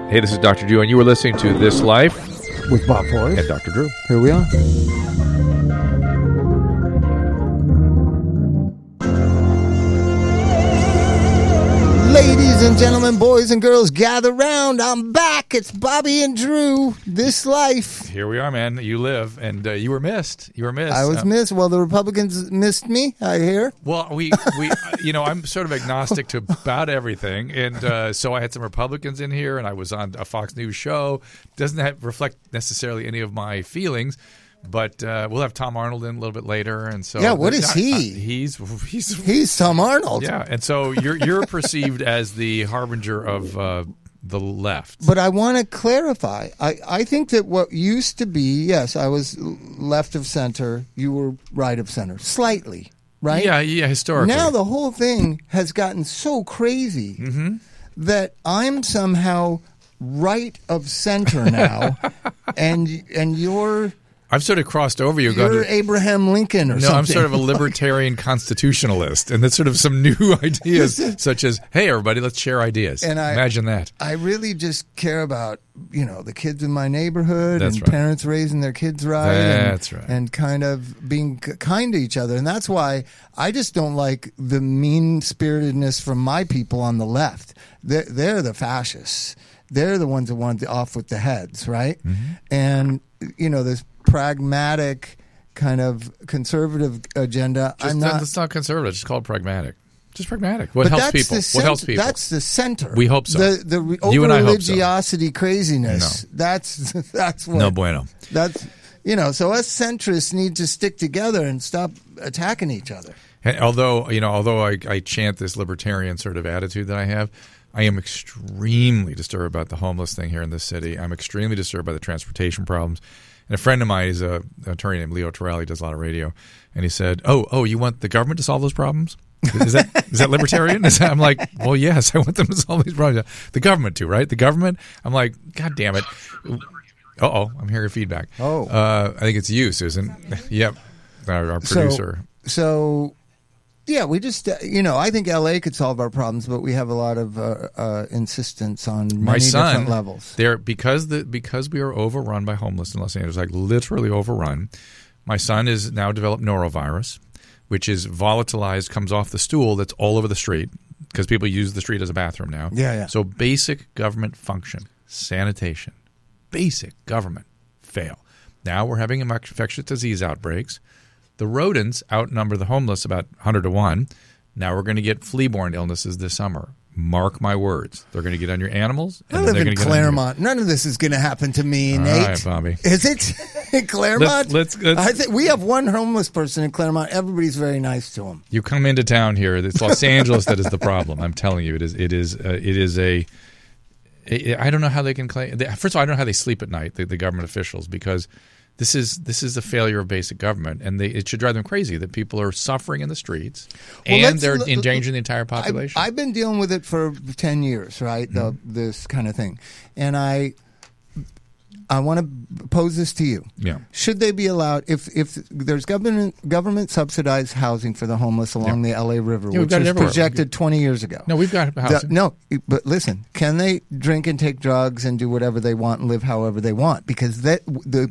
Hey, this is Dr. Drew, and you were listening to This Life with Bob Forrest and Dr. Drew. Here we are. Ladies and gentlemen, boys and girls, gather round. I'm back. It's Bobby and Drew. This Life. Here we are, man. You live, and you were missed. You were missed. I was missed. Well, the Republicans missed me, I hear. Well, we I'm sort of agnostic to about everything, and so I had some Republicans in here, and I was on a Fox News show. Doesn't reflect necessarily any of my feelings. But we'll have Tom Arnold in a little bit later, and so what is he? He's Tom Arnold. Yeah, and so you're perceived as the harbinger of the left. But I want to clarify. I think that what used to be, yes, I was left of center. You were right of center, slightly, right? Yeah, historically. Now the whole thing has gotten so crazy that I'm somehow right of center now, and you're. I've sort of crossed over you. You're Abraham Lincoln or something. No, I'm sort of a libertarian constitutionalist, and that's sort of some new ideas, such as, hey, everybody, let's share ideas. And imagine that. I really just care about, the kids in my neighborhood that's and right. Parents raising their kids right. That's right. And kind of being kind to each other. And that's why I just don't like the mean-spiritedness from my people on the left. They're the fascists. They're the ones that want off with the heads, right? Mm-hmm. And, this pragmatic kind of conservative agenda. It's not conservative. Just call it pragmatic. Just pragmatic. What helps people? What helps people? That's the center. We hope so. The you and I hope so. Religiosity craziness. No. That's what. No bueno. That's So us centrists need to stick together and stop attacking each other. And although I chant this libertarian sort of attitude that I have, I am extremely disturbed about the homeless thing here in this city. I'm extremely disturbed by the transportation problems. And a friend of mine is an attorney named Leo Torelli, does a lot of radio, and he said, "Oh, you want the government to solve those problems? Is that libertarian?" I'm like, "Well, yes, I want them to solve these problems. The government too, right? The government." I'm like, "God damn it!" I'm hearing feedback. I think it's you, Susan. Yep, our producer. So. Yeah, we just, I think L.A. could solve our problems, but we have a lot of insistence on many different levels. Because we are overrun by homeless in Los Angeles, like literally overrun. My son has now developed norovirus, which is volatilized, comes off the stool that's all over the street because people use the street as a bathroom now. Yeah. So basic government function, sanitation, basic government fail. Now we're having infectious disease outbreaks. The rodents outnumber the homeless about 100 to 1. Now we're going to get flea-borne illnesses this summer. Mark my words. They're going to get on your animals. I live in Claremont. None of this is going to happen to me, Nate. All right, Bobby. Is it in Claremont? Let's I think we have one homeless person in Claremont. Everybody's very nice to him. You come into town here. It's Los Angeles that is the problem. I'm telling you, it is a. I don't know how they can claim. First of all, I don't know how they sleep at night. The government officials, because. This is a failure of basic government, and it should drive them crazy that people are suffering in the streets, and they're endangering the entire population. I've been dealing with it for 10 years, right? This kind of thing, and I want to pose this to you. Yeah. Should they be allowed, if there's government subsidized housing for the homeless along the LA River, which was projected 20 years ago? No, we've got housing. No, but listen, can they drink and take drugs and do whatever they want and live however they want? Because the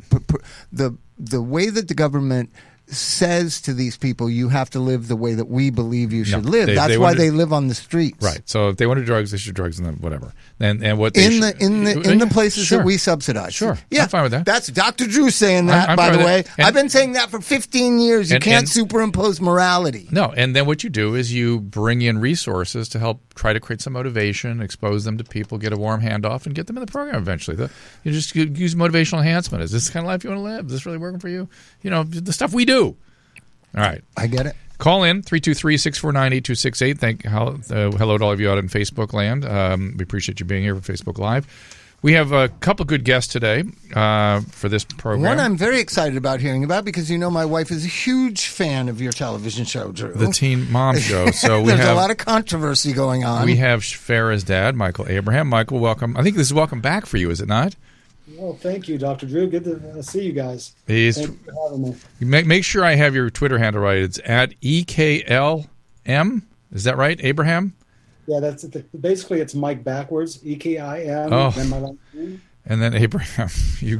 way that the government says to these people, you have to live the way that we believe you should live. That's why they live on the streets. Right. So if they want to do drugs, they should do drugs and whatever. And what in the places that we subsidize. Sure. Yeah. I'm fine with that. That's Dr. Drew saying that, by the way. I've been saying that for 15 years. You can't superimpose morality. No. And then what you do is you bring in resources to help try to create some motivation, expose them to people, get a warm handoff, and get them in the program eventually. You just use motivational enhancement. Is this the kind of life you want to live? Is this really working for you? The stuff we do. All right. I get it. Call in, 323-649-8268. Hello to all of you out in Facebook land. We appreciate you being here for Facebook Live. We have a couple good guests today for this program. One I'm very excited about hearing about because my wife is a huge fan of your television show, Drew. The Teen Mom Show. So There's a lot of controversy going on. We have Farrah's dad, Michael Abraham. Michael, welcome. I think this is welcome back for you, is it not? Well, thank you, Dr. Drew. Good to see you guys. Thank you for having me. Make sure I have your Twitter handle right. It's at EKLM. Is that right, Abraham? Yeah, that's basically it's Mike backwards, EKIM. Oh. Then my last name. And then Abraham,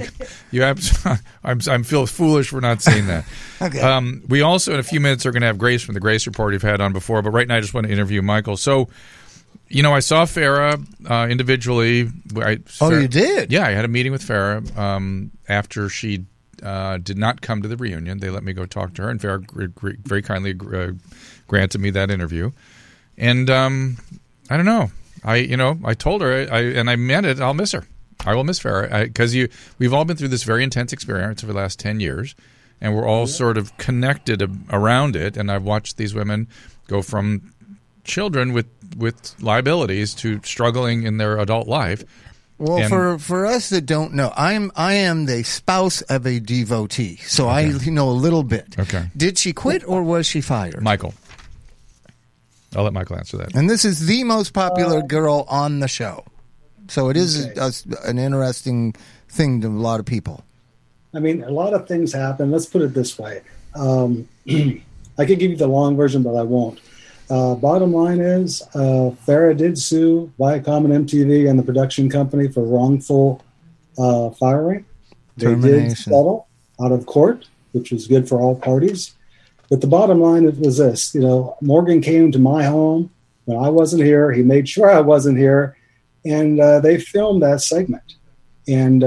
I feel foolish for not seeing that. Okay. We also, in a few minutes, are going to have Grace from the Grace Report you've had on before. But right now, I just want to interview Michael. So, I saw Farrah individually. You did? Yeah, I had a meeting with Farrah after she did not come to the reunion. They let me go talk to her, and Farrah very kindly granted me that interview. And I don't know. I told her, and I meant it. I'll miss her. I will miss Farrah because we've all been through this very intense experience over the last 10 years, and we're all sort of connected around it. And I've watched these women go from children with liabilities to struggling in their adult life. Well, for us that don't know, I am the spouse of a devotee, so I know a little bit. Okay. Did she quit or was she fired? Michael. I'll let Michael answer that. And this is the most popular girl on the show. So it is an interesting thing to a lot of people. I mean, a lot of things happen. Let's put it this way. I could give you the long version, but I won't. Bottom line is, Farrah did sue Viacom and MTV and the production company for wrongful firing. They did settle out of court, which was good for all parties. But the bottom line was this. Morgan came to my home when I wasn't here. He made sure I wasn't here. And they filmed that segment. And,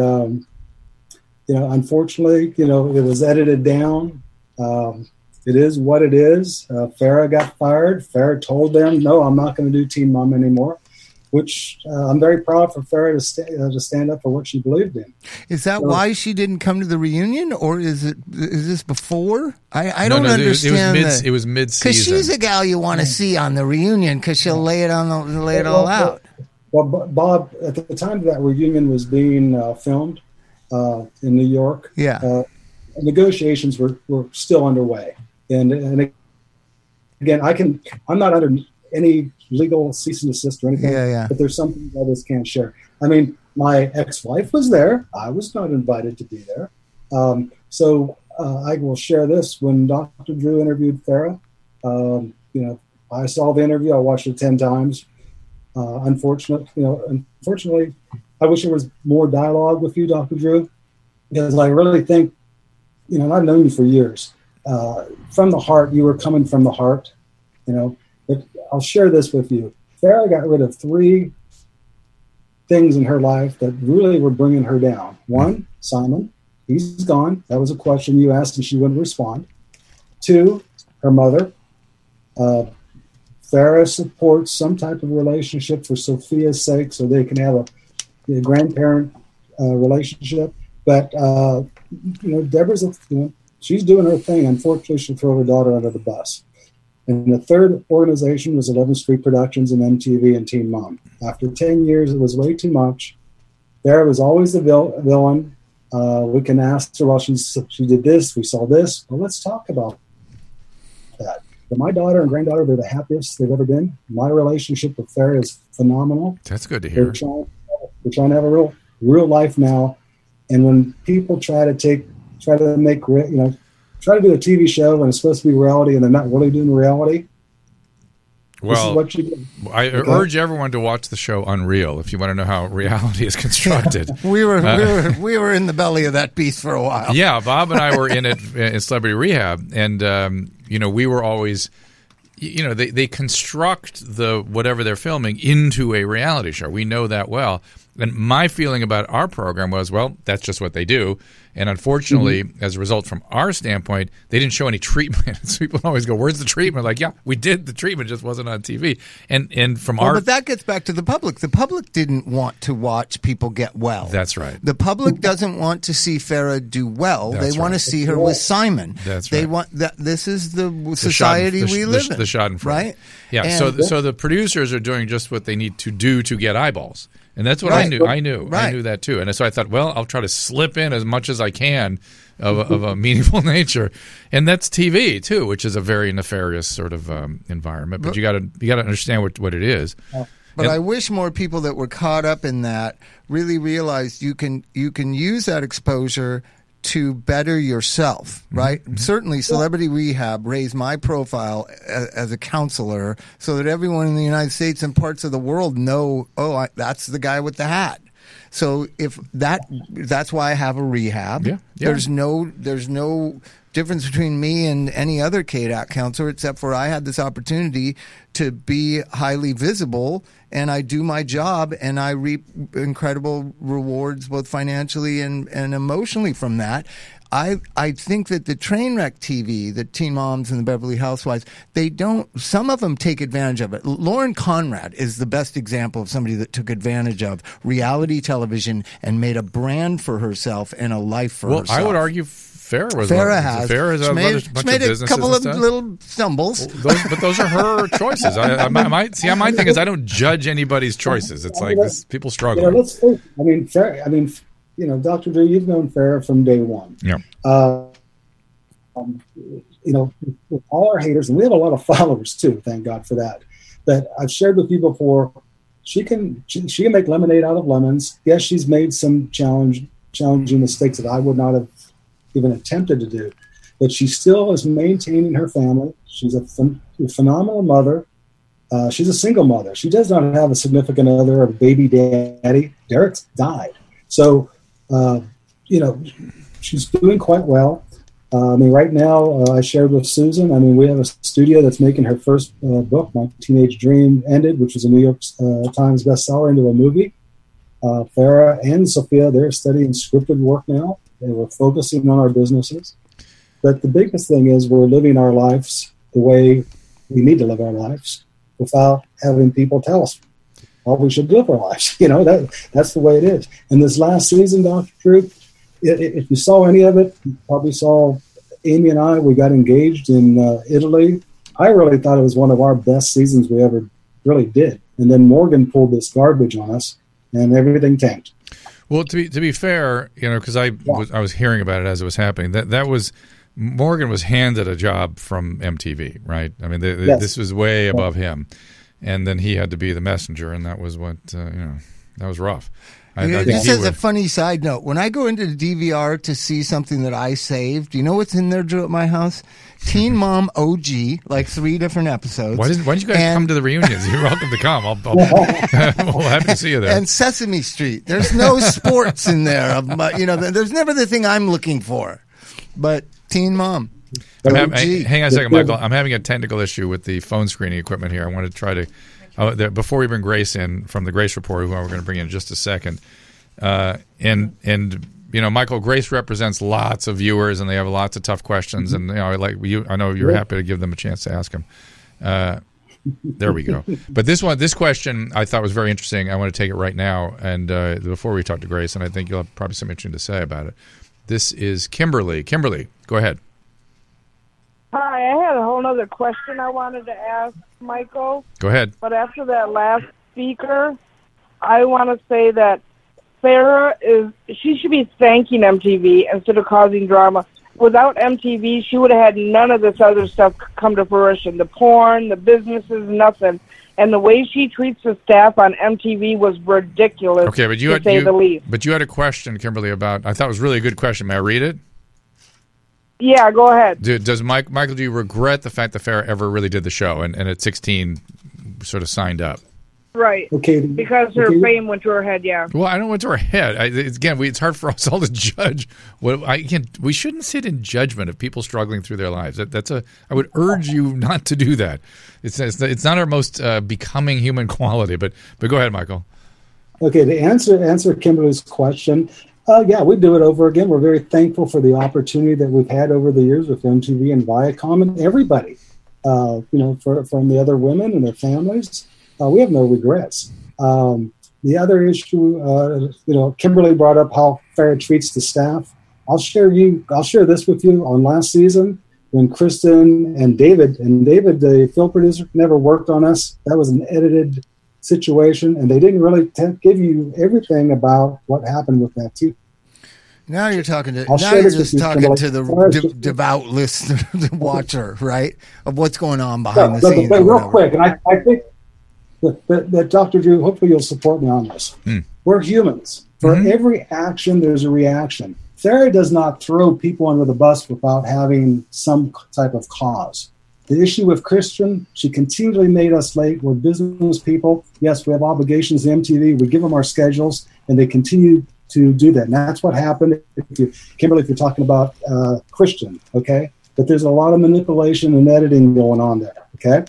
unfortunately, it was edited down. It is what it is. Farrah got fired. Farrah told them, no, I'm not going to do Teen Mom anymore, which I'm very proud for Farrah to stand up for what she believed in. Is that why she didn't come to the reunion, or is this before? I don't understand. It was mid-season. Because she's a gal you want to see on the reunion because she'll lay it all out. Well, Bob, at the time that reunion was being filmed in New York, negotiations were still underway. And again, I'm not under any legal cease and desist or anything, but there's something I just can't share. I mean, my ex-wife was there. I was not invited to be there. So I will share this. When Dr. Drew interviewed Farrah, I saw the interview. I watched it 10 times. Unfortunately, I wish there was more dialogue with you, Dr. Drew, because I really think, and I've known you for years. From the heart, you were coming from the heart, But I'll share this with you. Farrah got rid of 3 things in her life that really were bringing her down. 1, Simon. He's gone. That was a question you asked and she wouldn't respond. 2, her mother. Farrah supports some type of relationship for Sophia's sake so they can have a grandparent relationship. But, Deborah's, she's doing her thing. Unfortunately, she'll throw her daughter under the bus. And the third organization was 11th Street Productions and MTV and Teen Mom. After 10 years, it was way too much. Farrah was always the villain. We can ask her, well, she did this, we saw this. Well, let's talk about that. But my daughter and granddaughter, they're the happiest they've ever been. My relationship with Farrah is phenomenal. That's good to hear. We're trying to have a real life now. And when people try to do a TV show when it's supposed to be reality and they're not really doing reality, this is what you do. I urge everyone to watch the show Unreal if you want to know how reality is constructed. we were in the belly of that beast for a while. Yeah, Bob and I were in it in Celebrity Rehab, and we were always, they construct the whatever they're filming into a reality show. We know that well. And my feeling about our program was, well, that's just what they do. And unfortunately, as a result, from our standpoint, they didn't show any treatment. So people always go, where's the treatment? Like, yeah, we did the treatment, it just wasn't on TV. And from but that gets back to the public. The public didn't want to watch people get well. That's right. The public doesn't want to see Farrah do well. They want to see her with Simon. That's right. They want that. This is the society we live in. The Schadenfreude. Right? Yeah. And so the producers are doing just what they need to do to get eyeballs. And that's what I knew. I knew that too. And so I thought, well, I'll try to slip in as much as I can of a meaningful nature. And that's TV too, which is a very nefarious sort of environment. But you got to understand what it is. But I wish more people that were caught up in that really realized you can use that exposure to better yourself, right? Mm-hmm. Certainly, Celebrity Rehab raised my profile as a counselor so that everyone in the United States and parts of the world know, that's the guy with the hat. So that's why I have a rehab. Yeah. There's no difference between me and any other KDAC counselor, except for I had this opportunity to be highly visible, and I do my job, and I reap incredible rewards both financially and emotionally from that. I think that the Trainwreck TV, the Teen Moms and the Beverly Housewives, some of them take advantage of it. Lauren Conrad is the best example of somebody that took advantage of reality television and made a brand for herself and a life for herself. Well, I would argue Farrah has made a couple of little stumbles. But those are her choices. My thing is I don't judge anybody's choices. It's like people struggle. Dr. Drew, you've known Farrah from day one. Yeah. With all our haters, and we have a lot of followers too, thank God for that. That I've shared with you before, she can make lemonade out of lemons. Yes, she's made some challenging mistakes that I would not have even attempted to do, but she still is maintaining her family. She's a phenomenal mother. She's a single mother. She does not have a significant other or baby daddy. Derek's died. So, she's doing quite well. Right now, I shared with Susan, we have a studio that's making her first book, My Teenage Dream Ended, which was a New York Times bestseller, into a movie. Farrah and Sophia, they're studying scripted work now, and we're focusing on our businesses. But the biggest thing is we're living our lives the way we need to live our lives without having people tell us how we should live our lives. That's the way it is. And this last season, Dr. Drew, if you saw any of it, you probably saw Amy and I, we got engaged in Italy. I really thought it was one of our best seasons we ever really did. And then Morgan pulled this garbage on us, and everything tanked. Well, to be fair, because I was hearing about it as it was happening. That was Morgan was handed a job from MTV, right? Yes. This was way above him, and then he had to be the messenger, and that was what that was rough. This is a funny side note. When I go into the DVR to see something that I saved, you know what's in there, Drew, at my house? Teen Mom OG, like 3 different episodes. Why didn't you guys come to the reunions? You're welcome to come. We'll happy to see you there. And Sesame Street. There's no sports in there. There's never the thing I'm looking for. But Teen Mom. Hang on a second, Michael. I'm having a technical issue with the phone screening equipment here. I want to try to before we bring Grace in from the Grace Report, who we're going to bring in just a second. Michael, Grace represents lots of viewers, and they have lots of tough questions. And I know you're happy to give them a chance to ask them. There we go. But this question, I thought was very interesting. I want to take it right now, and before we talk to Grace, and I think you'll have probably something interesting to say about it. This is Kimberly. Kimberly, go ahead. Hi, I had a whole other question I wanted to ask Michael. Go ahead. But after that last speaker, I want to say that Farrah she should be thanking MTV instead of causing drama. Without MTV, she would have had none of this other stuff come to fruition. The porn, the businesses, nothing. And the way she treats the staff on MTV was ridiculous, okay, but to say the least. But you had a question, Kimberly, about, I thought it was really a good question. May I read it? Yeah, go ahead. Does Michael, do you regret the fact that Farrah ever really did the show and at 16 sort of signed up? Right. Okay. Because her fame went to her head, yeah. Well, I don't went to her head. It's hard for us all to judge. We shouldn't sit in judgment of people struggling through their lives. I would urge you not to do that. It's not our most becoming human quality. But go ahead, Michael. Okay, to answer Kimberly's question, we do it over again. We're very thankful for the opportunity that we've had over the years with MTV and Viacom and everybody. From the other women and their families. We have no regrets. The other issue, Kimberly brought up how Farrah treats the staff. I'll share this with you. On last season, when Kristen and David, the film producer, never worked on us. That was an edited situation, and they didn't really give you everything about what happened with that too. Now you're talking to the devout listener, the watcher, right, of what's going on behind the scenes. But real quick, and I think that Dr. Drew, hopefully you'll support me on this. We're humans. For every action, there's a reaction. Farrah does not throw people under the bus without having some type of cause. The issue with Christian, she continually made us late. We're business people. Yes, we have obligations to MTV. We give them our schedules, and they continue to do that. And that's what happened. Kimberly, if you're talking about Christian, okay? But there's a lot of manipulation and editing going on there, okay?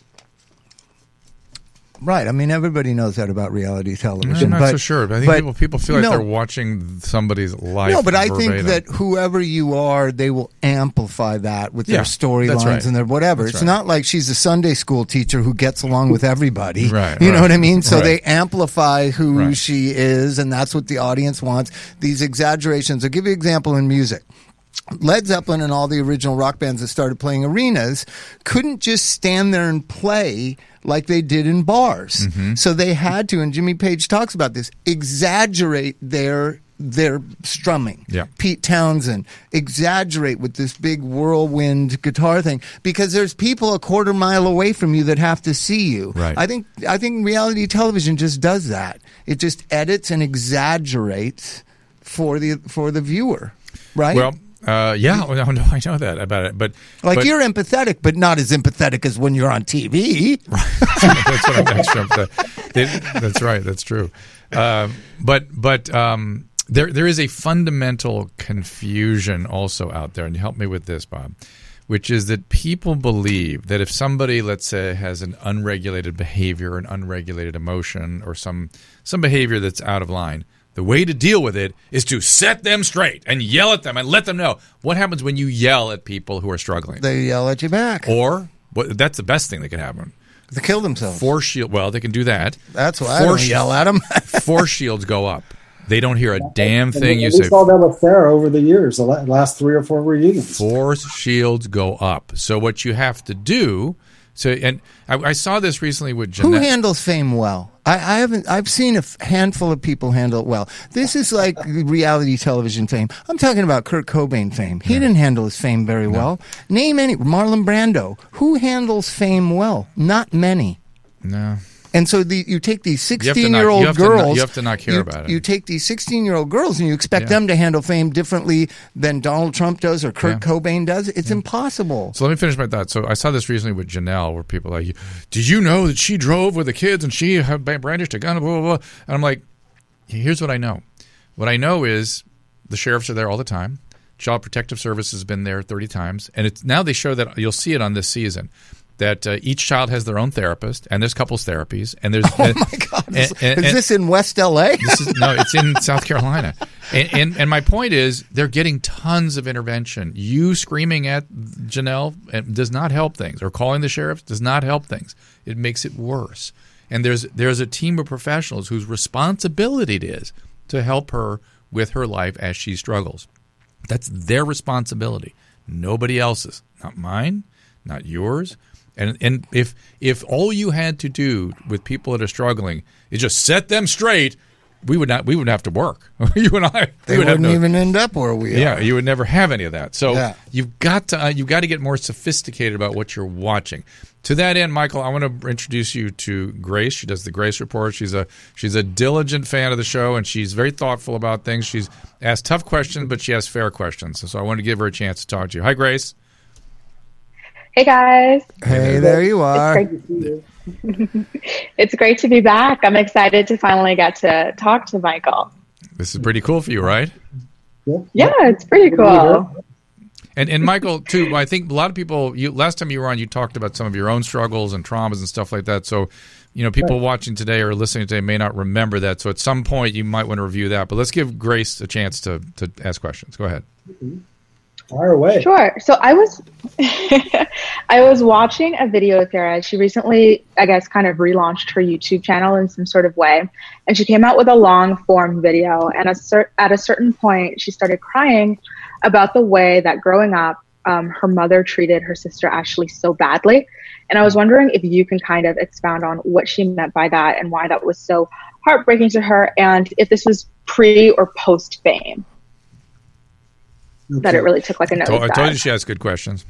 Right. I mean, everybody knows that about reality television. I'm not so sure. But I think people feel like no. they're watching somebody's life. No, but I verbatim. think that whoever you are, they will amplify that with their that's storylines right. and their whatever. That's It's right. not like she's a Sunday school teacher who gets along with everybody. Right, you know right. what I mean? So Right. they amplify who Right. she is, and that's what the audience wants. These exaggerations. I'll give you an example in music. Led Zeppelin and all the original rock bands that started playing arenas couldn't just stand there and play like they did in bars. Mm-hmm. So they had to, and Jimmy Page talks about this, exaggerate their strumming. Yeah. Pete Townsend, exaggerate with this big whirlwind guitar thing because there's people a quarter mile away from you that have to see you. Right. I think reality television just does that. It just edits and exaggerates for the viewer. Right? Well, yeah, well, no, I know that about it, but you're empathetic, but not as empathetic as when you're on TV. that's what I'm extra empathetic. That's right. That's true. But there is a fundamental confusion also out there, and you help me with this, Bob, which is that people believe that if somebody, let's say, has an unregulated behavior, an unregulated emotion, or some behavior that's out of line, the way to deal with it is to set them straight and yell at them and let them know. What happens when you yell at people who are struggling? They yell at you back. Or, that's the best thing that can happen. They kill themselves. Force shield. Well, they can do that. That's why I don't yell at them. Force shields go up. They don't hear a damn thing you we say. saw that with Farrah over the years, the last 3 or 4 reunions. Force shields go up. So what you have to do. I saw this recently with Jeanette. Who handles fame well? I've seen a handful of people handle it well. This is like reality television fame. I'm talking about Kurt Cobain fame. He didn't handle his fame very well. Name any. Marlon Brando. Who handles fame well? Not many. No. And so you take these 16-year-old girls. You have to not care about it. You take these 16-year-old girls and you expect them to handle fame differently than Donald Trump does or Kurt Cobain does. It's impossible. So let me finish my thought. So I saw this recently with Janelle, where people are like, did you know that she drove with the kids and she brandished a gun, blah, blah, blah. And I'm like, here's what I know. What I know is the sheriffs are there all the time. Child Protective Service has been there 30 times. And now they show that, you'll see it on this season, that each child has their own therapist, and there's couples therapies, and there's my God! Is this in West LA? No, it's in South Carolina. And my point is, they're getting tons of intervention. You screaming at Janelle does not help things, or calling the sheriff does not help things. It makes it worse. And there's a team of professionals whose responsibility it is to help her with her life as she struggles. That's their responsibility. Nobody else's. Not mine, not yours. And if all you had to do with people that are struggling is just set them straight, we wouldn't have to work. You and I, they wouldn't even end up where we are. Yeah, you would never have any of that. So you've got to get more sophisticated about what you're watching. To that end, Michael, I want to introduce you to Grace. She does the Grace Report. She's a diligent fan of the show, and she's very thoughtful about things. She's asked tough questions, but she has fair questions. So I want to give her a chance to talk to you. Hi, Grace. Hey, guys. Hey, there you are. It's great to see you. It's great to be back. I'm excited to finally get to talk to Michael. This is pretty cool for you, right? Yeah, it's pretty cool. And Michael, too, I think a lot of people, last time you were on, you talked about some of your own struggles and traumas and stuff like that. So, people watching today or listening today may not remember that. So at some point, you might want to review that. But let's give Grace a chance to ask questions. Go ahead. Fire away. Sure. So I was I was watching a video with Sarah. She recently, I guess, kind of relaunched her YouTube channel in some sort of way. And she came out with a long form video. And at a certain point, she started crying about the way that growing up, her mother treated her sister Ashley so badly. And I was wondering if you can kind of expound on what she meant by that and why that was so heartbreaking to her, and if this was pre or post fame. That it really took like a nosedive. I told you she has good questions.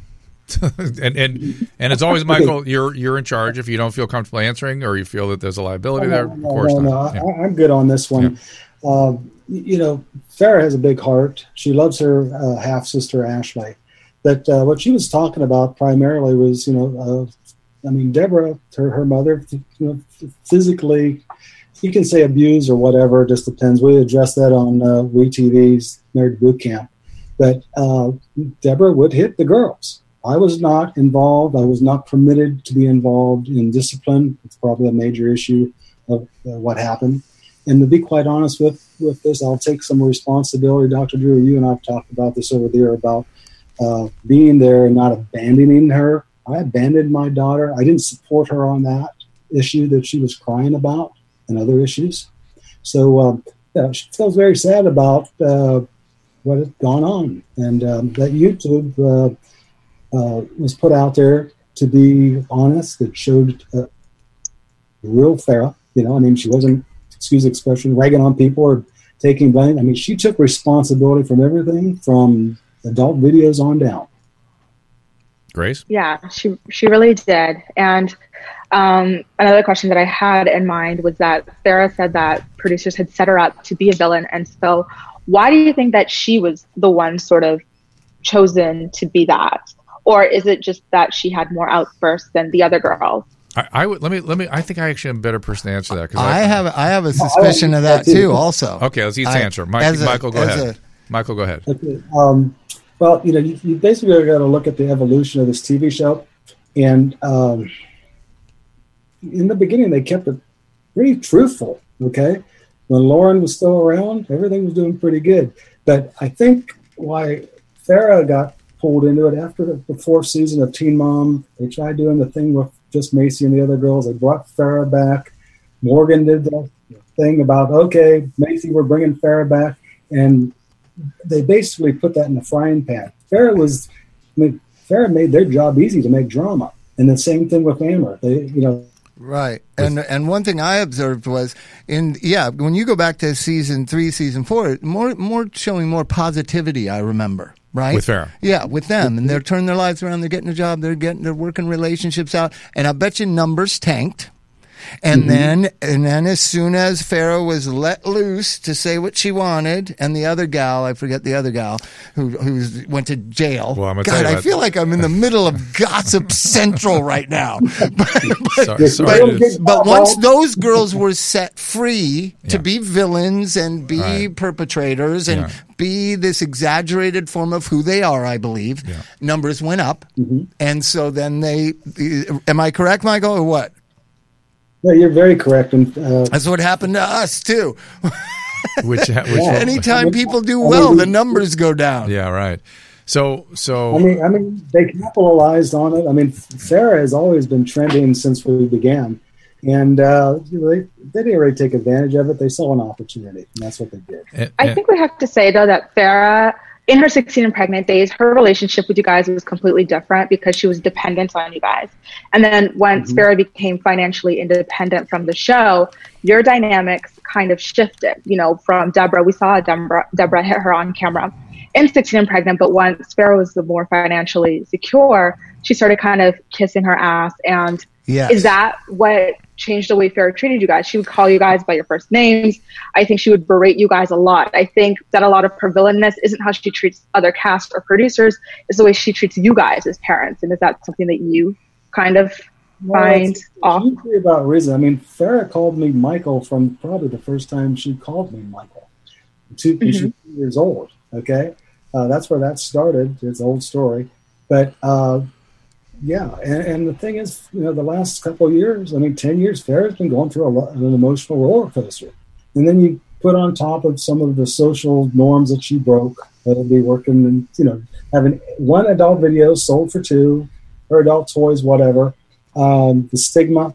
and it's always, Michael, you're in charge. If you don't feel comfortable answering or you feel that there's a liability there, of course not. Yeah. I'm good on this one. Farrah has a big heart. She loves her half sister Ashley. But what she was talking about primarily was, Deborah, her mother, physically, you can say abused or whatever. It just depends. We addressed that on WeTV's Married Boot Camp. But Deborah would hit the girls. I was not involved. I was not permitted to be involved in discipline. It's probably a major issue of what happened. And to be quite honest with this, I'll take some responsibility. Dr. Drew, you and I have talked about this over there about being there and not abandoning her. I abandoned my daughter. I didn't support her on that issue that she was crying about and other issues. So she feels very sad about what had gone on. And that YouTube was put out there to be honest. It showed real Farrah. She wasn't, excuse the expression, ragging on people or taking blame. She took responsibility from everything from adult videos on down. Grace? Yeah, she really did. And another question that I had in mind was that Farrah said that producers had set her up to be a villain. And so why do you think that she was the one sort of chosen to be that? Or is it just that she had more outbursts than the other girls? I think I actually am a better person to answer that. Cause I have a suspicion of that too also. Okay, let's each answer. Michael, go ahead. Michael, go ahead. Okay. Well, you basically got to look at the evolution of this TV show. And in the beginning, they kept it pretty truthful, okay? When Lauren was still around, everything was doing pretty good. But I think why Farrah got pulled into it after the fourth season of Teen Mom, they tried doing the thing with just Macy and the other girls. They brought Farrah back. Morgan did the thing about, okay, Macy, we're bringing Farrah back. And they basically put that in the frying pan. Farrah made their job easy to make drama. And the same thing with Amber. Right. And one thing I observed was when you go back to season 3, season 4, more showing more positivity, I remember. Right? With Farrah. Yeah, with them. And they're turning their lives around, they're getting a job, they're working relationships out. And I bet you numbers tanked. And then as soon as Farrah was let loose to say what she wanted, and the other gal, I forget the other gal, who went to jail. Well, God, I feel like I'm in the middle of Gossip Central right now. But once those girls were set free to be villains and be perpetrators and be this exaggerated form of who they are, I believe, numbers went up. And so then am I correct, Michael, or what? No, you're very correct. And that's what happened to us too. Anytime people do well, the numbers go down. Yeah, right. So they capitalized on it. Farrah has always been trending since we began, and they didn't really take advantage of it. They saw an opportunity, and that's what they did. I think we have to say though that Farrah, in her 16 and pregnant days, her relationship with you guys was completely different because she was dependent on you guys. And then once Farrah became financially independent from the show, your dynamics kind of shifted, from Deborah. We saw Deborah hit her on camera in 16 and pregnant, but once Farrah was the more financially secure, she started kind of kissing her ass. And is that what changed the way Farrah treated you guys? She would call you guys by your first names. I think she would berate you guys a lot. I think that a lot of her villainness isn't how she treats other cast or producers, it's the way she treats you guys as parents. And is that something that you kind of find off? It's usually about reason. Farrah called me Michael from probably the first time she called me Michael. She was 2 years old, okay? That's where that started. It's an old story. But and the thing is, the last couple of years, 10 years, Farrah's been going through an emotional roller coaster. And then you put on top of some of the social norms that she broke, that'll be working and, having one adult video sold for 2, her adult toys, whatever. The stigma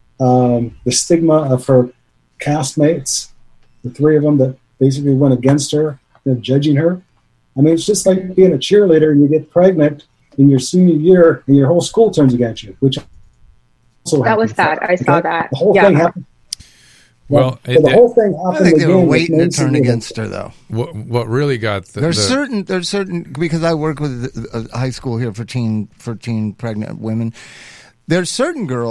of her castmates, the 3 of them that basically went against her, judging her. It's just like being a cheerleader and you get pregnant in your senior year and your whole school turns against you, which also that was sad. I saw that. The whole thing happened. Well, the whole thing happened. I think they were waiting to turn against her, though. What really got there's certain because I work with a high school here for teen pregnant women. There's certain girls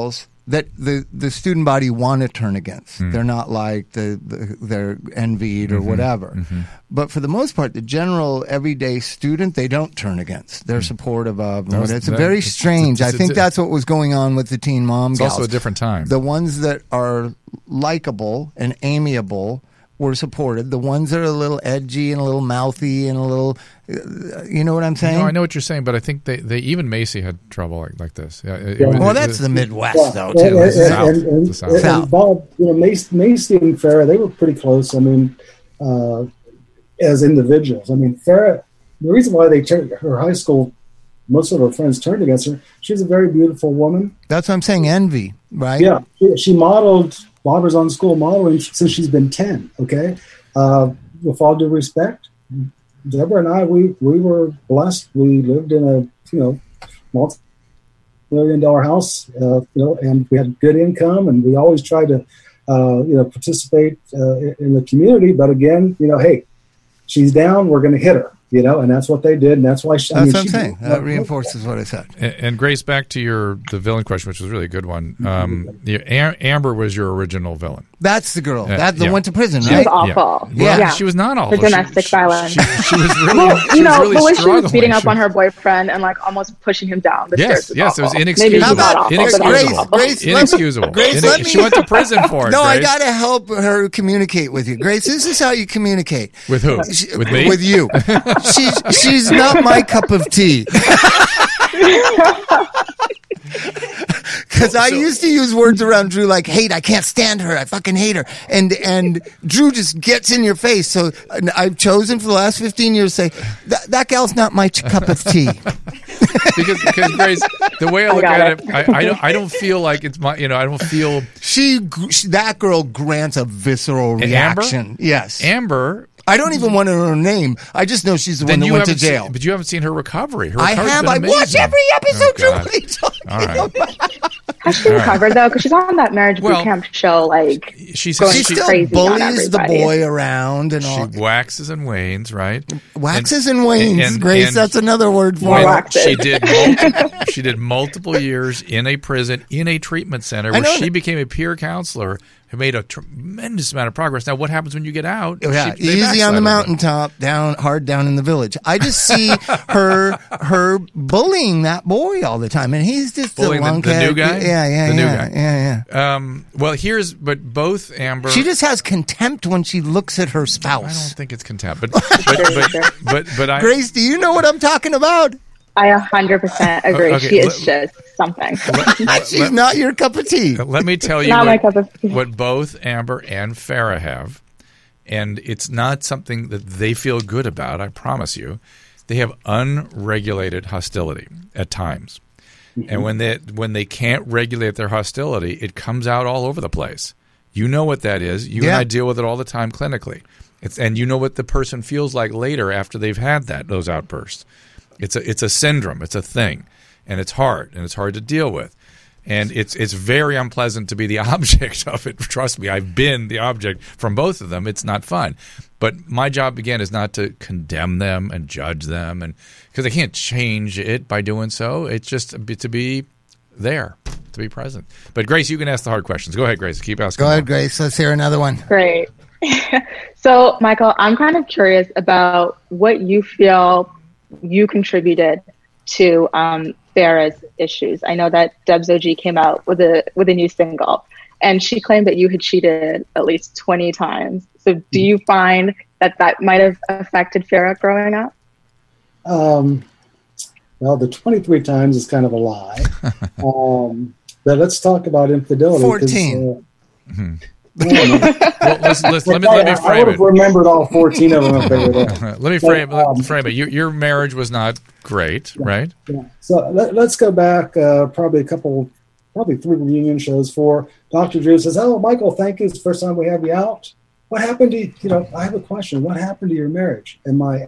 that the student body want to turn against. They're not like they're envied or whatever. But for the most part, the general everyday student, they don't turn against. They're supportive of. It's very strange. I think that's what was going on with the teen mom It's gals. also a different time. The ones that are likable and amiable were supported. The ones that are a little edgy and a little mouthy and a little, you know what I'm saying? No, I know what you're saying, but I think they even Macy had trouble like this. Well, that's the Midwest, though, too. And Bob, Macy and Farrah, they were pretty close. I mean, as individuals. I mean, Farrah, the reason why her high school, most of her friends turned against her, she's a very beautiful woman. That's what I'm saying, envy, right? Yeah. She modeled, Bob was on school modeling since she's been 10, okay? With all due respect, Deborah and I, we were blessed. We lived in a, multi-million-dollar house, and we had good income, and we always tried to, participate in the community. But again, hey, she's down, we're going to hit her, and that's what they did, and that's why. That's what I'm saying. That reinforces what I said. And Grace, back to the villain question, which was a really good one. Amber was your original villain. That's the girl. That went to prison, right? She was awful. Yeah. She was not awful. For domestic violence. She was really, the way she was beating struggling. up on her boyfriend and almost pushing him down the stairs. Yes, it was Maybe inexcusable. she's not awful, but Inexcusable. Grace, she went to prison for it. No, Grace. I got to help her communicate with you. Grace, this is how you communicate. With who? With me? With you. She's not my cup of tea. Because I used to use words around Drew like hate. I can't stand her. I fucking hate her. And Drew just gets in your face. So I've chosen for the last 15 years to say, that gal's not my cup of tea. because Grace, the way I look at it, I don't feel like it's my, I don't feel. That girl grants a visceral reaction. Amber? Yes. Amber. I don't even want to know her name. I just know she's the one that went to jail. But you haven't seen her recovery. I have. I watch every episode. Drew, what are you talking about? Has she recovered though? Because she's on that marriage boot camp show. She still bullies the boy around and all. She waxes and wanes, right? Waxes and wanes, Grace. That's another word for it. She did multiple years in a prison, in a treatment center, where she became a peer counselor who made a tremendous amount of progress. Now, what happens when you get out? Easy on the mountaintop, hard down in the village. I just see her bullying that boy all the time, and he's just bullying the new guy. The new guy. Well, but both Amber. She just has contempt when she looks at her spouse. I don't think it's contempt, but Grace, do you know what I'm talking about? I 100% agree. Okay, she is just something. She's not your cup of tea. Let me tell you what both Amber and Farrah have, and it's not something that they feel good about, I promise you. They have unregulated hostility at times. And when they can't regulate their hostility, it comes out all over the place. You know what that is. You and I deal with it all the time clinically. And you know what the person feels like later after they've had those outbursts. It's a syndrome. It's a thing, and it's hard to deal with, and it's very unpleasant to be the object of it. Trust me, I've been the object from both of them. It's not fun, but my job again is not to condemn them and judge them, and because I can't change it by doing so. It's just to be there, to be present. But Grace, you can ask the hard questions. Go ahead, Grace. Keep asking. Go ahead, Grace. Let's hear another one. Great. So, Michael, I'm kind of curious about what you feel you contributed to Farrah's issues. I know that Debs OG came out with a new single, and she claimed that you had cheated at least 20 times. So do you find that might have affected Farrah growing up? Well, the 23 times is kind of a lie. But let's talk about infidelity. 14. Well, let me frame it. I would have remembered all 14 of them if they were there. Let me frame it. Your marriage was not great, right? Yeah. So let's go back probably 3 reunion shows for Dr. Drew says, "Oh, Michael, thank you. It's the first time we have you out. What happened to you? I have a question. What happened to your marriage?" And my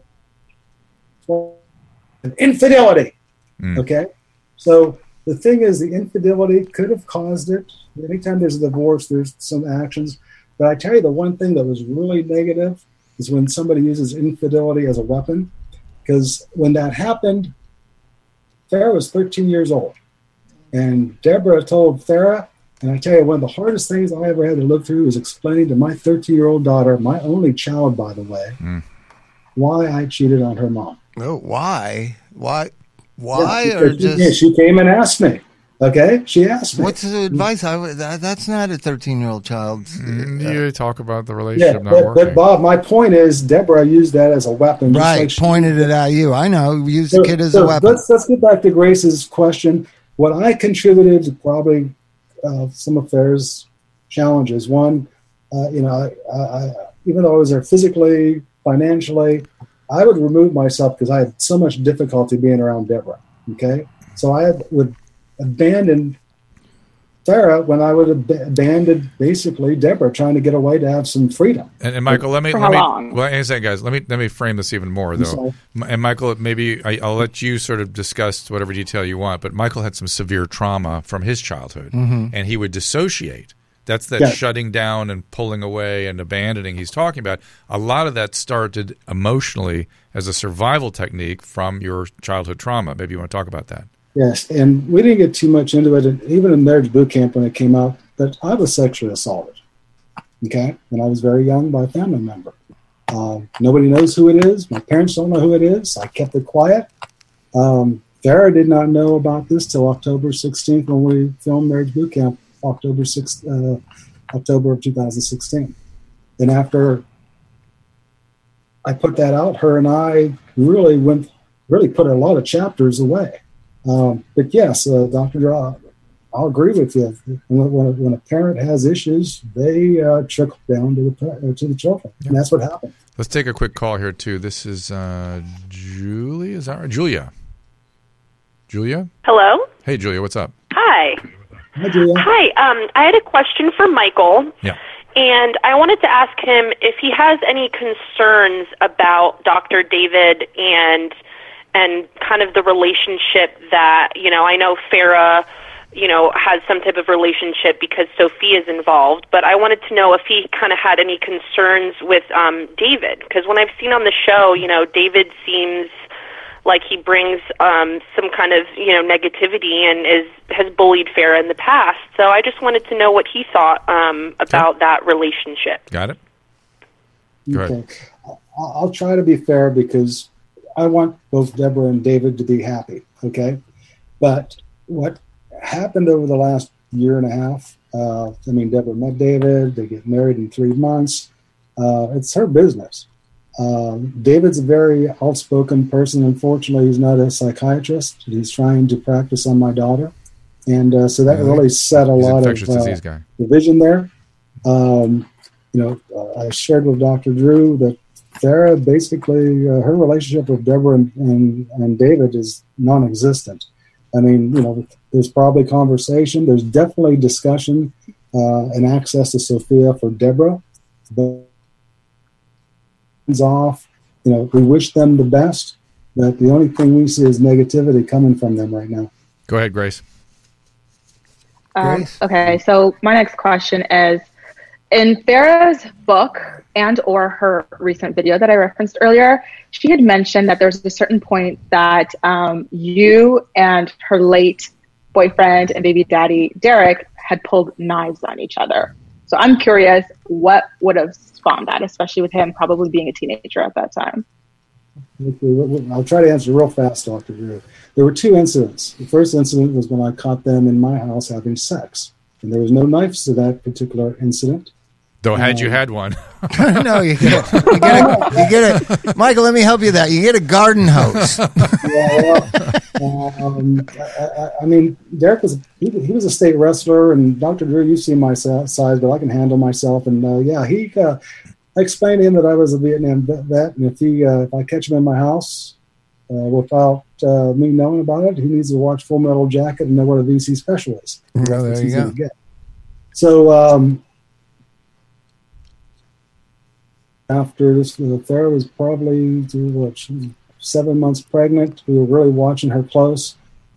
infidelity. Okay, so the thing is, the infidelity could have caused it. Anytime there's a divorce, there's some actions. But I tell you, the one thing that was really negative is when somebody uses infidelity as a weapon. Because when that happened, Farrah was 13 years old. And Deborah told Farrah, And I tell you, one of the hardest things I ever had to live through is explaining to my 13-year-old daughter, my only child, by the way, why I cheated on her mom. Oh, why? Why? Yeah, or just she came and asked me. Okay, she asked me. What's the advice? That's not a 13-year-old child's. You talk about the relationship not working. But Bob, my point is, Deborah used that as a weapon. Right, pointed it at you. I know, used the kid as a weapon. Let's get back to Grace's question. What I contributed to probably some of Farrah's challenges. One, I even though I was there physically, financially, I would remove myself because I had so much difficulty being around Deborah. Okay, so I would abandon Farrah when I would have abandoned basically Deborah, trying to get away to have some freedom. And Michael, let me long? Well, hang on a second, guys. Let me frame this even more, though. And Michael, maybe I'll let you sort of discuss whatever detail you want. But Michael had some severe trauma from his childhood, and he would dissociate. That's that shutting down and pulling away and abandoning he's talking about. A lot of that started emotionally as a survival technique from your childhood trauma. Maybe you want to talk about that. Yes, and we didn't get too much into it, even in marriage boot camp when it came out, but I was sexually assaulted, okay, when I was very young by a family member. Nobody knows who it is. My parents don't know who it is. I kept it quiet. Farrah did not know about this till October 16th when we filmed Marriage Boot Camp, October of 2016. And after I put that out, her and I really put a lot of chapters away. But yes, Dr. Draw, I'll agree with you. When a parent has issues, they trickle down to the children, and that's what happened. Let's take a quick call here too. This is Julie. Is that right? Julia. Hello. Hey, Julia. What's up? Hi. Hi, Julia. Hi. I had a question for Michael. Yeah. And I wanted to ask him if he has any concerns about Dr. David and kind of the relationship that, I know Farrah, has some type of relationship because Sophia's involved, but I wanted to know if he kind of had any concerns with David, because when I've seen on the show, David seems like he brings some kind of, negativity and has bullied Farrah in the past. So I just wanted to know what he thought about that relationship. Got it. Go ahead. I'll try to be fair because I want both Deborah and David to be happy, okay? But what happened over the last year and a half, Deborah met David, they get married in 3 months. It's her business. David's a very outspoken person. Unfortunately, he's not a psychiatrist. He's trying to practice on my daughter. And so that really set a lot of division there. I shared with Dr. Drew that Farrah, basically, her relationship with Deborah and David is non-existent. There's probably conversation. There's definitely discussion and access to Sophia for Deborah. But off, we wish them the best, but the only thing we see is negativity coming from them right now. Go ahead, Grace. Okay, so my next question is, in Farrah's book and or her recent video that I referenced earlier, she had mentioned that there's a certain point that you and her late boyfriend and baby daddy, Derek, had pulled knives on each other. So I'm curious what would have spawned that, especially with him probably being a teenager at that time. I'll try to answer real fast, Dr. Drew. There were 2 incidents. The first incident was when I caught them in my house having sex. And there was no knives to that particular incident. Though had you had one. No, you get it. Michael, let me help you with that. You get a garden hose. Derek he was a state wrestler, and Dr. Drew, you've seen my size, but I can handle myself. And I explained to him that I was a Vietnam vet, and if I catch him in my house without me knowing about it, he needs to watch Full Metal Jacket and know what a VC special is. Oh, there you go. So after this, Farrah was probably 7 months pregnant. We were really watching her close.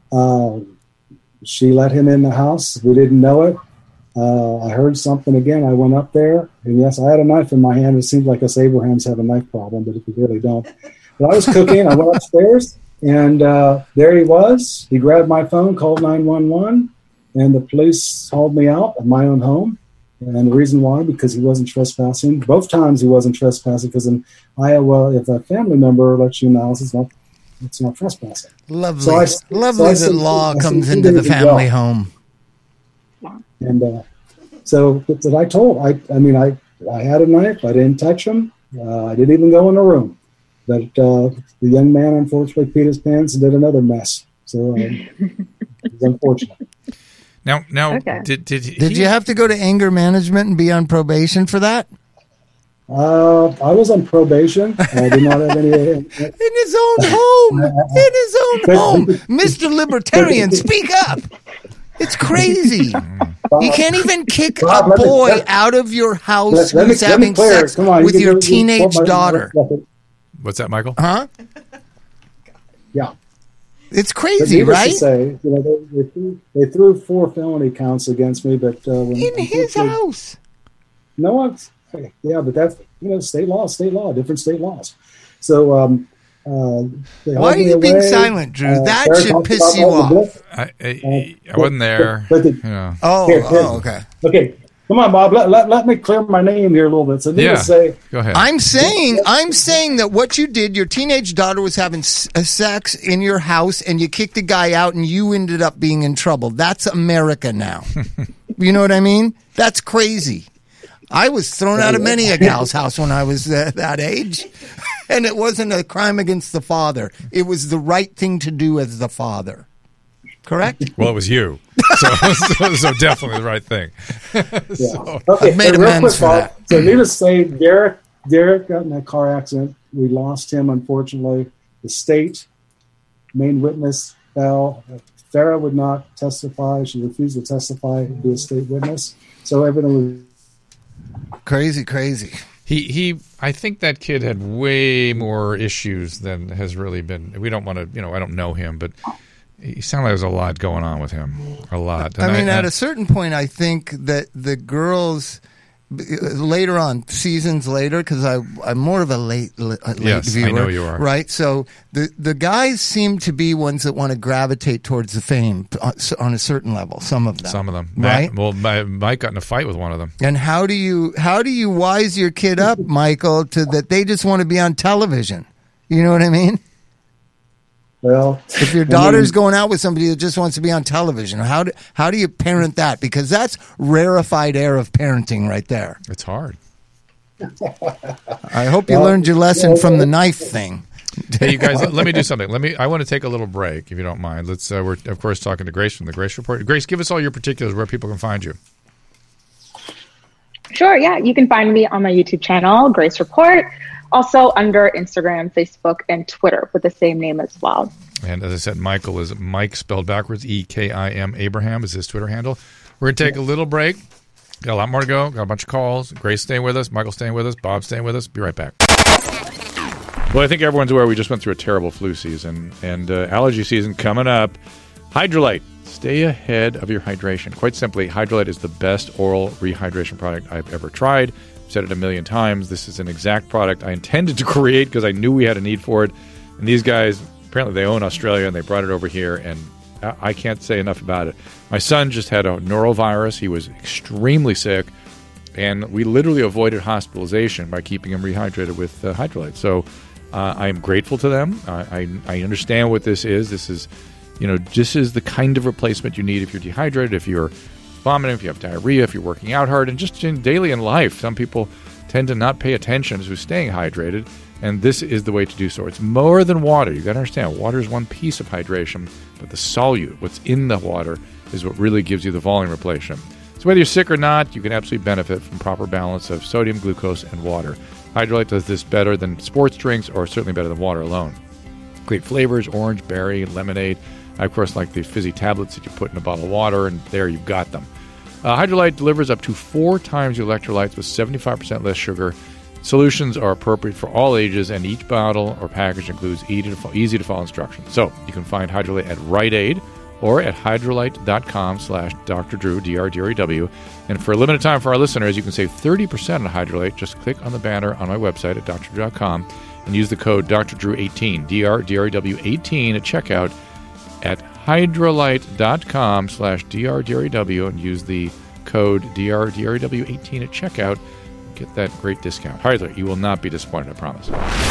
She let him in the house. We didn't know it. I heard something again. I went up there, and yes, I had a knife in my hand. It seems like us Abrahams have a knife problem, but we really don't. But I was cooking. I went upstairs, and there he was. He grabbed my phone, called 911, and the police hauled me out of my own home. And the reason why, because he wasn't trespassing. Both times he wasn't trespassing, because in Iowa, if a family member lets you in the house, it's not trespassing. Lovely. So that law comes into the family home. And so that I told, I had a knife. I didn't touch him. I didn't even go in the room. But the young man, unfortunately, peed his pants and did another mess. So it's unfortunate. Now, Okay. did you have to go to anger management and be on probation for that? I was on probation. I did not have any. In his own home. Mr. Libertarian, speak up. It's crazy. You can't even kick a boy out of your house who's having sex with your teenage daughter. What's that, Michael? Huh? Yeah. It's crazy, right? right? To say, they threw 4 felony counts against me, but in his house. No, but that's state law, different state laws. So why are you being silent, Drew? That should piss you off. I wasn't there. Okay. Okay. Come on, Bob. Let me clear my name here a little bit. So go ahead. I'm saying that what you did, your teenage daughter was having sex in your house, and you kicked the guy out, and you ended up being in trouble. That's America now. You know what I mean? That's crazy. I was thrown out of many a gal's house when I was that age, and it wasn't a crime against the father. It was the right thing to do as the father. Correct? Well, it was you. So definitely the right thing. Okay, I've made amends for that. So needless to say, Derek got in a car accident. We lost him, unfortunately. The state main witness fell. Farrah would not testify. She refused to testify to be a state witness. So everything was crazy. I think that kid had way more issues than has really been. We don't want to, I don't know him, but he sounded like there's a lot going on with him. A lot. And at a certain point, I think that the girls later on, seasons later, because I'm more of a late yes, viewer. I know you are. Right? So the guys seem to be ones that want to gravitate towards the fame on a certain level, some of them. Right? Mike got in a fight with one of them. And how do you wise your kid up, Michael, to that they just want to be on television? You know what I mean? Well, if your daughter's going out with somebody that just wants to be on television, how do you parent that? Because that's rarefied air of parenting right there. It's hard. I hope you learned your lesson from the knife thing. Hey, you guys, let me do something. I want to take a little break, if you don't mind. Let's. We're of course talking to Grace from the Grace Report. Grace, give us all your particulars where people can find you. Sure. Yeah, you can find me on my YouTube channel, Grace Report. Also under Instagram, Facebook, and Twitter with the same name as well. And as I said, Michael is Mike spelled backwards, EKIM Abraham is his Twitter handle. We're going to take a little break. Got a lot more to go. Got a bunch of calls. Grace staying with us. Michael staying with us. Bob staying with us. Be right back. Well, I think everyone's aware we just went through a terrible flu season and allergy season coming up. Hydrolyte. Stay ahead of your hydration. Quite simply, Hydrolyte is the best oral rehydration product I've ever tried. Said it a million times. This is an exact product I intended to create because I knew we had a need for it. And these guys, apparently they own Australia and they brought it over here, and I can't say enough about it. My son just had a norovirus. He was extremely sick, and we literally avoided hospitalization by keeping him rehydrated with Hydrolyte. So I am grateful to them. I understand what this is. This is, this is the kind of replacement you need if you're dehydrated, if you're vomiting, if you have diarrhea, if you're working out hard, and just daily in life. Some people tend to not pay attention to staying hydrated, and this is the way to do so. It's more than water. You got to understand, water is one piece of hydration, but the solute, what's in the water, is what really gives you the volume replacement. So whether you're sick or not, you can absolutely benefit from proper balance of sodium, glucose, and water. Hydrolyte does this better than sports drinks, or certainly better than water alone. Great flavors: orange, berry, lemonade. I, of course, like the fizzy tablets that you put in a bottle of water, and there you've got them. Hydrolyte delivers up to 4 times your electrolytes with 75% less sugar. Solutions are appropriate for all ages, and each bottle or package includes easy-to-follow instructions. So you can find Hydrolyte at Rite Aid or at hydrolyte.com/Dr. Drew, D-R-D-R-E-W. And for a limited time for our listeners, you can save 30% on Hydrolyte. Just click on the banner on my website at drdrew.com and use the code Dr. Drew 18, D-R-D-R-E-W 18 at checkout at hydralite.com/DRDREW and use the code DRDREW18 at checkout. Get that great discount. Hydralite, you will not be disappointed, I promise.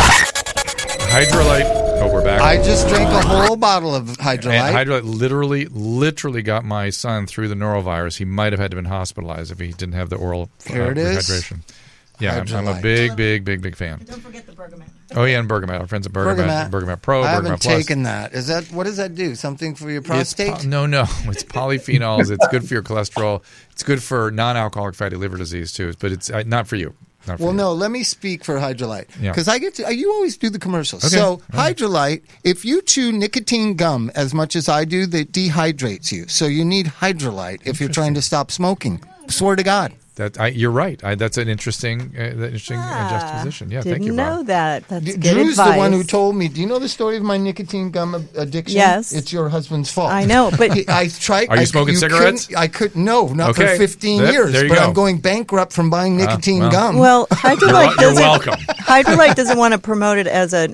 Hydralite. Oh, we're back. I just drank a whole bottle of Hydralite. And Hydralite literally got my son through the norovirus. He might have had to been hospitalized if he didn't have the oral rehydration. Yeah, I'm a big fan. Don't forget the Bergamat. Oh yeah, and Bergamat. Our friends at Bergamat Pro, I Bergamat haven't Plus. taken that. What does that do? Something for your prostate? No. It's polyphenols. It's good for your cholesterol. It's good for non-alcoholic fatty liver disease too. But it's not for you. No, let me speak for Hydralite. Yeah. Because you always do the commercials. Okay. So, Hydralite, if you chew nicotine gum as much as I do, that dehydrates you. So, you need Hydralite if you're trying to stop smoking. Swear to God. You're right. That's an interesting juxtaposition. Yeah, thank you, Bob. Didn't know that. That's good Drew's advice. the one who told me. Do you know the story of my nicotine gum addiction? Yes. It's your husband's fault. I know, but I tried. Are you smoking cigarettes? I couldn't. No, not for Okay. 15 years. There you but go. I'm going bankrupt from buying nicotine gum. well, Hydralite You're doesn't. welcome. Hydralite doesn't want to promote it as an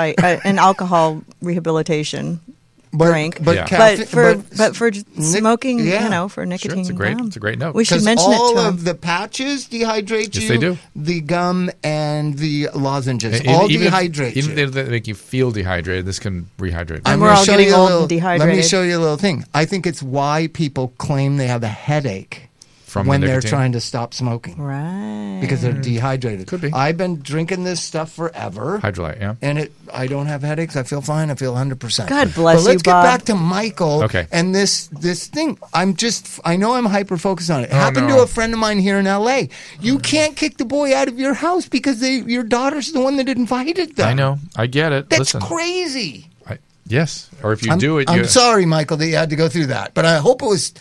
an alcohol rehabilitation drink, Yeah. but for smoking, yeah. for nicotine. Sure, it's a great note. We should 'Cause mention it all to him. of the patches dehydrate Yes, you. they do. The gum and the lozenges And all even dehydrate even you. if they make you feel dehydrated, this can rehydrate. I'm we're gonna all show getting you a old little- and dehydrated. Let me show you a little thing. I think it's why people claim they have a headache From when the they're nicotine? trying to stop smoking Right. because they're dehydrated. Could be. I've been drinking this stuff forever. Hydralite, yeah. And I don't have headaches. I feel fine. I feel 100%. God bless but let's you, Bob. get back to Michael. Okay. And this thing. I know I'm hyper focused on it. It happened no. to a friend of mine here in L.A. You can't kick the boy out of your house because your daughter's the one that invited them. I know. I get it. That's Listen, crazy. yes. Or if you do it, I'm sorry, Michael, that you had to go through that. But I hope it was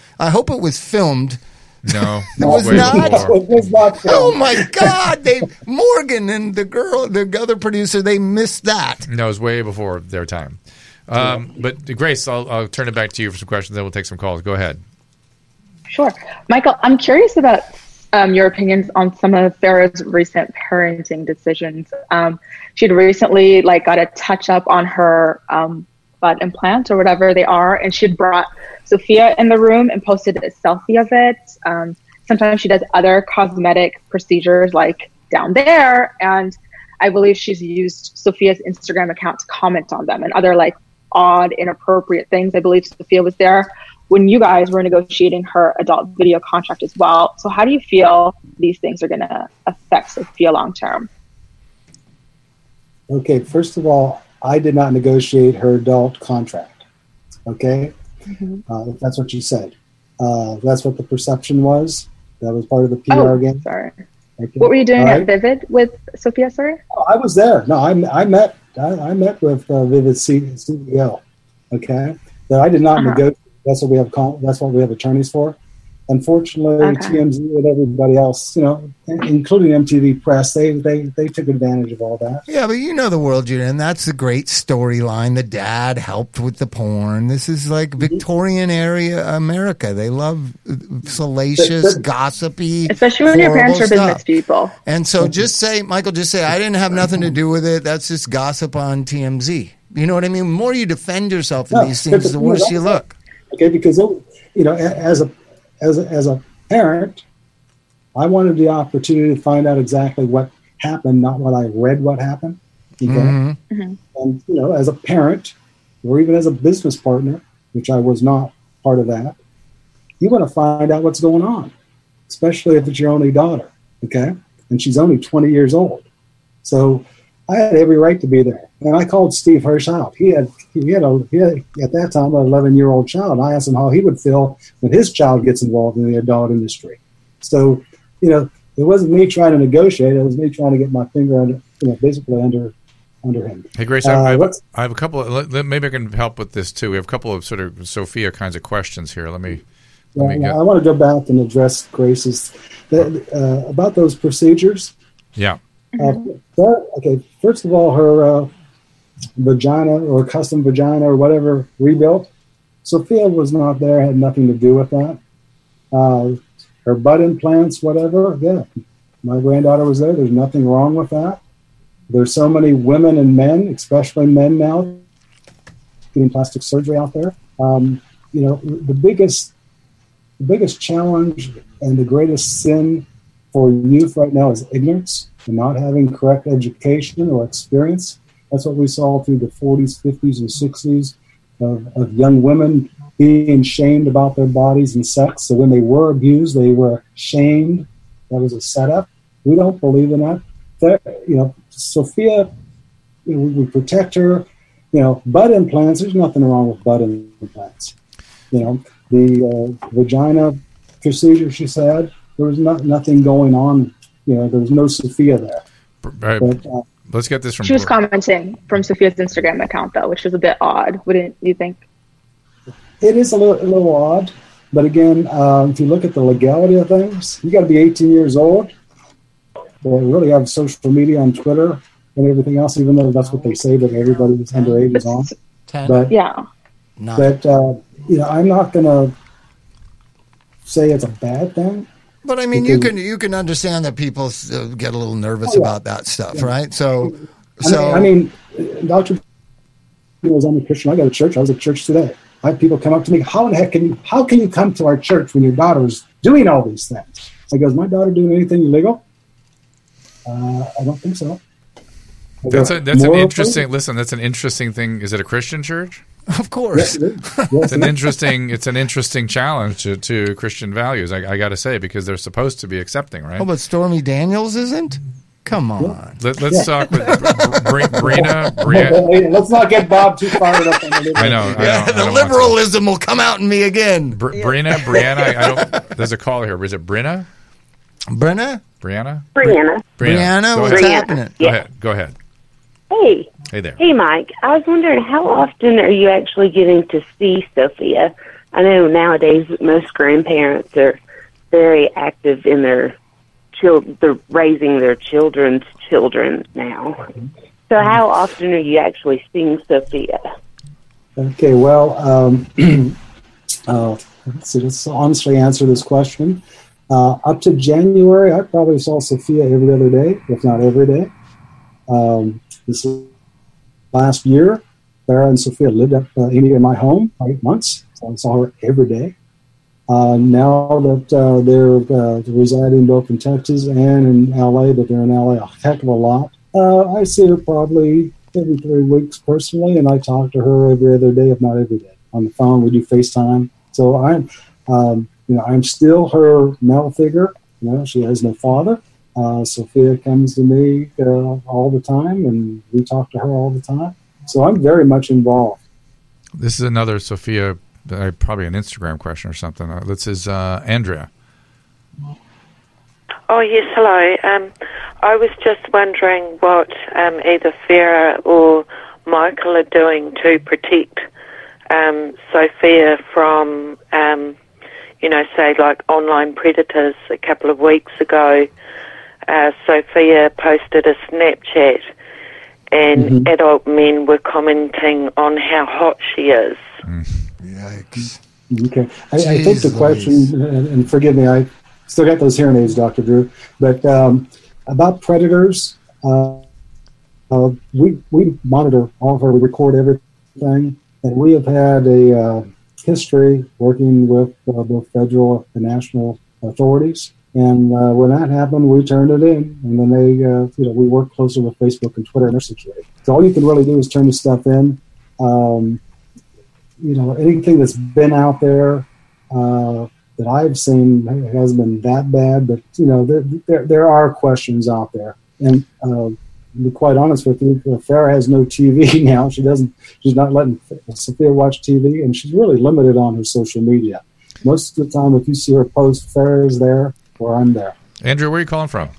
filmed. No, It was way not. before. It was not Oh my God! Morgan and the other producer, they missed that. No, it was way before their time. But Grace, I'll turn it back to you for some questions. Then we'll take some calls. Go ahead. Sure. Michael, I'm curious about your opinions on some of Farrah's recent parenting decisions. She'd recently got a touch up on her butt implants or whatever they are, and she'd brought Sophia in the room and posted a selfie of it. Sometimes she does other cosmetic procedures down there, and I believe she's used Sophia's Instagram account to comment on them and other odd, inappropriate things. I believe Sophia was there when you guys were negotiating her adult video contract as well. So how do you feel these things are going to affect Sophia long term? Okay, first of all, I did not negotiate her adult contract. Okay, if that's what you said. That's what the perception was. That was part of the PR game. Sorry. Okay. What were you doing All at right. Vivid with Sophia, sorry? I was there. No, I met with Vivid CEO. Okay, but I did not negotiate. That's what we have. That's what we have attorneys for. Unfortunately, TMZ and everybody else, including MTV Press, they took advantage of all that. Yeah, but you know the world you're in. That's the great storyline. The dad helped with the porn. This is Victorian area America. They love salacious, gossipy, especially when your parents are business people. And so Michael, just say, I didn't have nothing to do with it. That's just gossip on TMZ. You know what I mean? The more you defend yourself in these things, the worse you look. Okay, because as a parent, I wanted the opportunity to find out exactly what happened, not what I read what happened. Okay? And as a parent, or even as a business partner, which I was not part of that, you want to find out what's going on, especially if it's your only daughter. Okay, and she's only 20 years old, so I had every right to be there. And I called Steve Hirsch out. He had at that time an 11-year-old child. And I asked him how he would feel when his child gets involved in the adult industry. So, it wasn't me trying to negotiate. It was me trying to get my finger under him. Hey, Grace, I have a couple of, maybe I can help with this too. We have a couple of sort of Sophia kinds of questions here. Let me go. I want to go back and address Grace's about those procedures. Yeah. Okay, first of all, her vagina or custom vagina or whatever rebuilt, Sophia was not there, had nothing to do with that. Her butt implants, whatever, yeah, my granddaughter was there. There's nothing wrong with that. There's so many women and men, especially men now, getting plastic surgery out there. The biggest challenge and the greatest sin for youth right now is ignorance and not having correct education or experience. That's what we saw through the 40s, 50s, and 60s of young women being shamed about their bodies and sex. So when they were abused, they were shamed. That was a setup. We don't believe in that. Sophia, we protect her. Butt implants, there's nothing wrong with butt implants. The vagina procedure she said, there was nothing going on. There was no Sophia there. But, let's get this from... She was commenting from Sophia's Instagram account, though, which was a bit odd. Wouldn't you think? It is a little odd. But again, if you look at the legality of things, you got to be 18 years old. They really have social media on Twitter and everything else, even though that's what they say that everybody that's underage is on. 10. But, yeah. But, I'm not going to say it's a bad thing. But I mean, you can understand that people get a little nervous about that stuff, right? So, Dr. was on the Christian. I go to church. I was at church today. I have people come up to me. How can you come to our church when your daughter's doing all these things? I goes, my daughter doing anything illegal? I don't think so. That's an interesting. Listen, that's an interesting thing. Is it a Christian church? Of course. It's an interesting challenge to Christian values. I got to say, because they're supposed to be accepting, right? Oh, but Stormy Daniels isn't. Come on. Let's talk with Brina. Let's not get Bob too fired up. I know. The liberalism will come out in me again. Brianna. There's a caller here. Is it Brina? Brianna. Brianna, what's happening? Go ahead. Hey there. Hey, Mike. I was wondering, how often are you actually getting to see Sophia? I know nowadays most grandparents are very active in they're raising their children's children now. So how often are you actually seeing Sophia? Okay, well, let's honestly answer this question. Up to January, I probably saw Sophia every other day, if not every day. This last year, Farrah and Sophia lived at Amy in my home for 8 months, so I saw her every day. Now that they're residing both in Texas and in LA, but they're in LA a heck of a lot, I see her probably every 3 weeks personally, and I talk to her every other day, if not every day. On the phone, we do FaceTime. So I'm still her male figure. She has no father. Sophia comes to me all the time, and we talk to her all the time. So I'm very much involved. This is another Sophia, probably an Instagram question or something. This is Andrea. Oh, yes, hello. I was just wondering what either Farrah or Michael are doing to protect Sophia from, say, like online predators. A couple of weeks ago, Sophia posted a Snapchat, and adult men were commenting on how hot she is. Yikes. Okay. I think the question, and forgive me, I still got those hearing aids, Dr. Drew, but about predators, we monitor all of her, we record everything, and we have had a history working with both federal and national authorities. And when that happened, we turned it in, and then we work closer with Facebook and Twitter in their situation. So all you can really do is turn the stuff in. Anything that's been out there that I've seen hasn't been that bad, but there are questions out there. And to be quite honest with you, Farrah has no TV now. She's not letting Sophia watch TV, and she's really limited on her social media. Most of the time, if you see her post, Farrah is there or I'm there. Andrew, where are you calling from?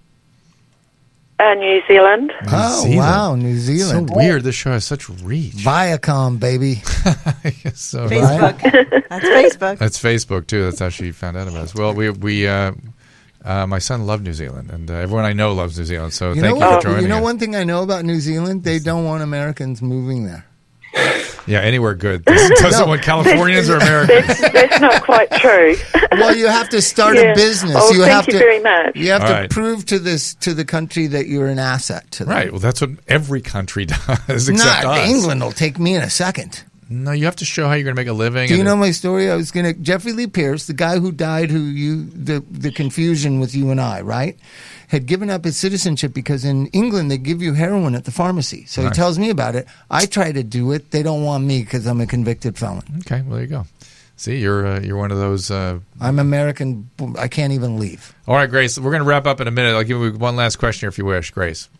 New Zealand. Wow, New Zealand. So weird. This show has such reach. Viacom, baby. So Facebook. That's Facebook. That's Facebook too. That's how she found out about us. Well, my son loved New Zealand, and everyone I know loves New Zealand. So thank you for joining. You know, one thing I know about New Zealand, they don't want Americans moving there. Yeah, anywhere good. Doesn't want Californians or Americans. That's not quite true. Well, you have to start a business. Oh, thank you very much. You have to prove to the country that you're an asset to them. Right. Well, that's what every country does, except us. England will take me in a second. No, you have to show how you're going to make a living. Do you know my story? Jeffrey Lee Pierce, the guy who died, the confusion with you and I, right? Had given up his citizenship because in England they give you heroin at the pharmacy. So he tells me about it. I try to do it. They don't want me because I'm a convicted felon. Okay, well, there you go. See, you're one of those. I'm American. I can't even leave. All right, Grace. We're going to wrap up in a minute. I'll give you one last question here if you wish, Grace.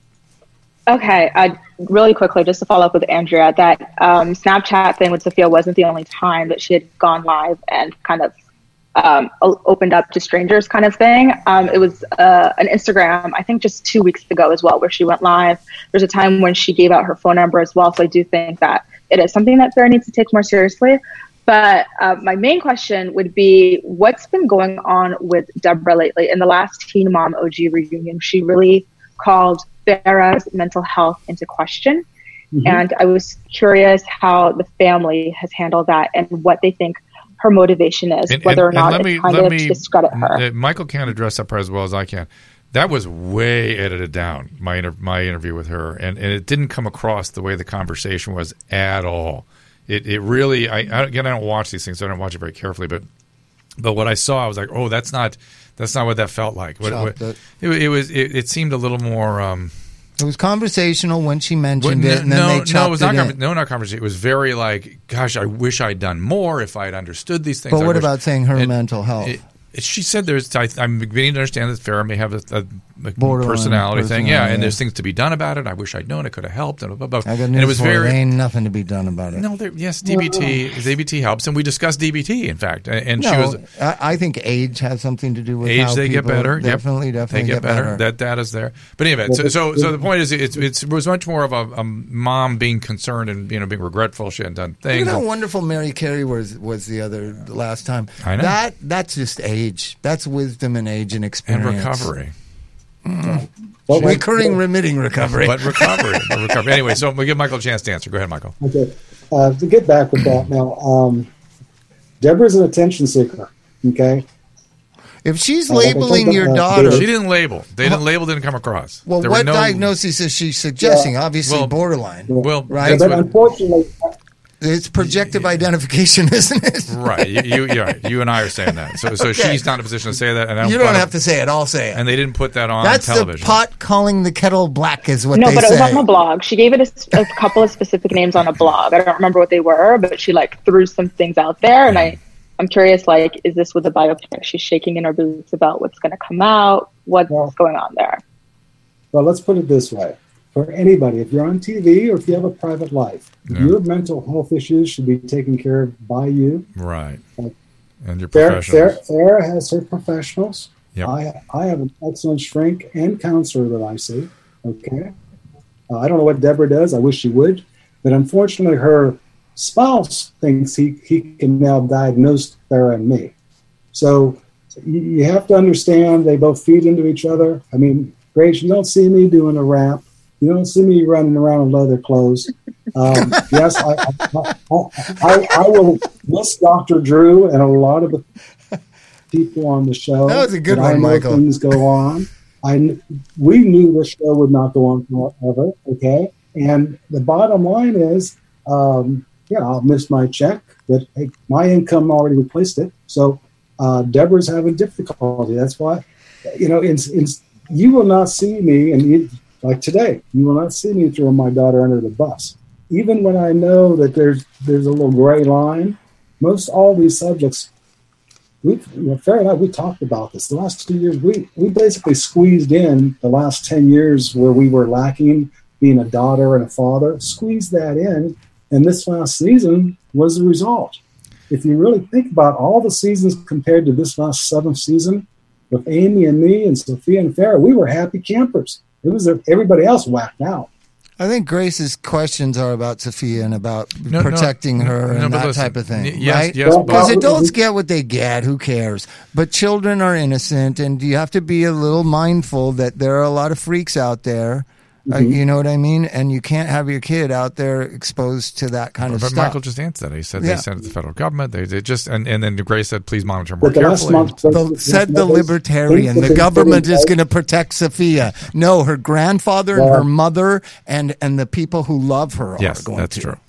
Okay, really quickly, just to follow up with Andrea, that Snapchat thing with Sophia wasn't the only time that she had gone live and kind of opened up to strangers kind of thing. It was an Instagram, I think just 2 weeks ago as well, where she went live. There's a time when she gave out her phone number as well, so I do think that it is something that Farrah needs to take more seriously. But my main question would be, what's been going on with Deborah lately? In the last Teen Mom OG reunion, she really called Farrah's mental health into question. Mm-hmm. And I was curious how the family has handled that and what they think her motivation is, whether or not it's kind of to discredit her. Michael can't address that part as well as I can. That was way edited down, my interview with her, and it didn't come across the way the conversation was at all. It really, I don't watch these things, so I don't watch it very carefully, but what I saw, I was like, oh, that's not what that felt like. It seemed a little more. It was conversational when she mentioned it, and then they chopped it was not not conversation. It was very like, gosh, I wish I'd done more if I'd understood these things. But what about saying her mental health? She said I'm beginning to understand that Farrah may have a personality thing. Yeah, and there's things to be done about it. I wish I'd known. It could have helped. And, it was there ain't nothing to be done about it. No, DBT helps, and we discussed DBT, in fact. And she was. I think age has something to do with age. How they people get better. Definitely they get better. That data's there. But anyway, so the point is, it was much more of a mom being concerned and being regretful she hadn't done things. Look at how wonderful Mary Carey was the last time. I know. That's just age. That's wisdom and age and experience. And recovery. Recurring, remitting recovery. But recovery. Anyway, so we'll give Michael a chance to answer. Go ahead, Michael. Okay. To get back with that now, Deborah's an attention seeker, okay? If she's labeling your daughter... She didn't label. They didn't label, didn't come across. Well, what diagnosis is she suggesting? Obviously, borderline. Well, right? But unfortunately... It's projective identification, isn't it? Right. You and I are saying that. So okay. She's not in a position to say that. And you don't have to say it. I'll say it. And they didn't put that on That's television. the pot calling the kettle black is what they say. No, but it was on a blog. She gave it a couple of specific names on a blog. I don't remember what they were, but she threw some things out there. And I'm curious, is this with the biopic? She's shaking in her boots about what's going to come out. What's going on there? Well, let's put it this way. For anybody, if you're on TV or if you have a private life, your mental health issues should be taken care of by you. Right. And your professionals. Farrah has her professionals. Yep. I have an excellent shrink and counselor that I see. Okay. I don't know what Deborah does. I wish she would. But unfortunately, her spouse thinks he can now diagnose Farrah and me. So you have to understand they both feed into each other. I mean, Grace, you don't see me doing a rap. You don't see me running around in leather clothes. Yes, I will miss Dr. Drew and a lot of the people on the show. That was a good one, Michael. Things go on. We knew this show would not go on forever, okay? And the bottom line is, I'll miss my check, but hey, my income already replaced it. So Deborah's having difficulty. That's why, you will not see me, like today, you will not see me throw my daughter under the bus. Even when I know that there's a little gray line, most all these subjects, Farrah and I, we talked about this. The last 2 years, we basically squeezed in the last 10 years where we were lacking being a daughter and a father, squeezed that in, and this last season was the result. If you really think about all the seasons compared to this last 7th season, with Amy and me and Sophia and Farrah, we were happy campers. It was everybody else whacked out. I think Grace's questions are about Sophia and about protecting her and that type of thing, right? Yes, because adults get what they get. Who cares? But children are innocent, and you have to be a little mindful that there are a lot of freaks out there. You know what I mean? And you can't have your kid out there exposed to that kind of stuff. But Michael just answered that. He said they sent it to the federal government. They just and then Grace said, please monitor more carefully. Said the libertarian. The government is going to protect Sophia. No, her grandfather and her mother and the people who love her are going to. Yes, that's true.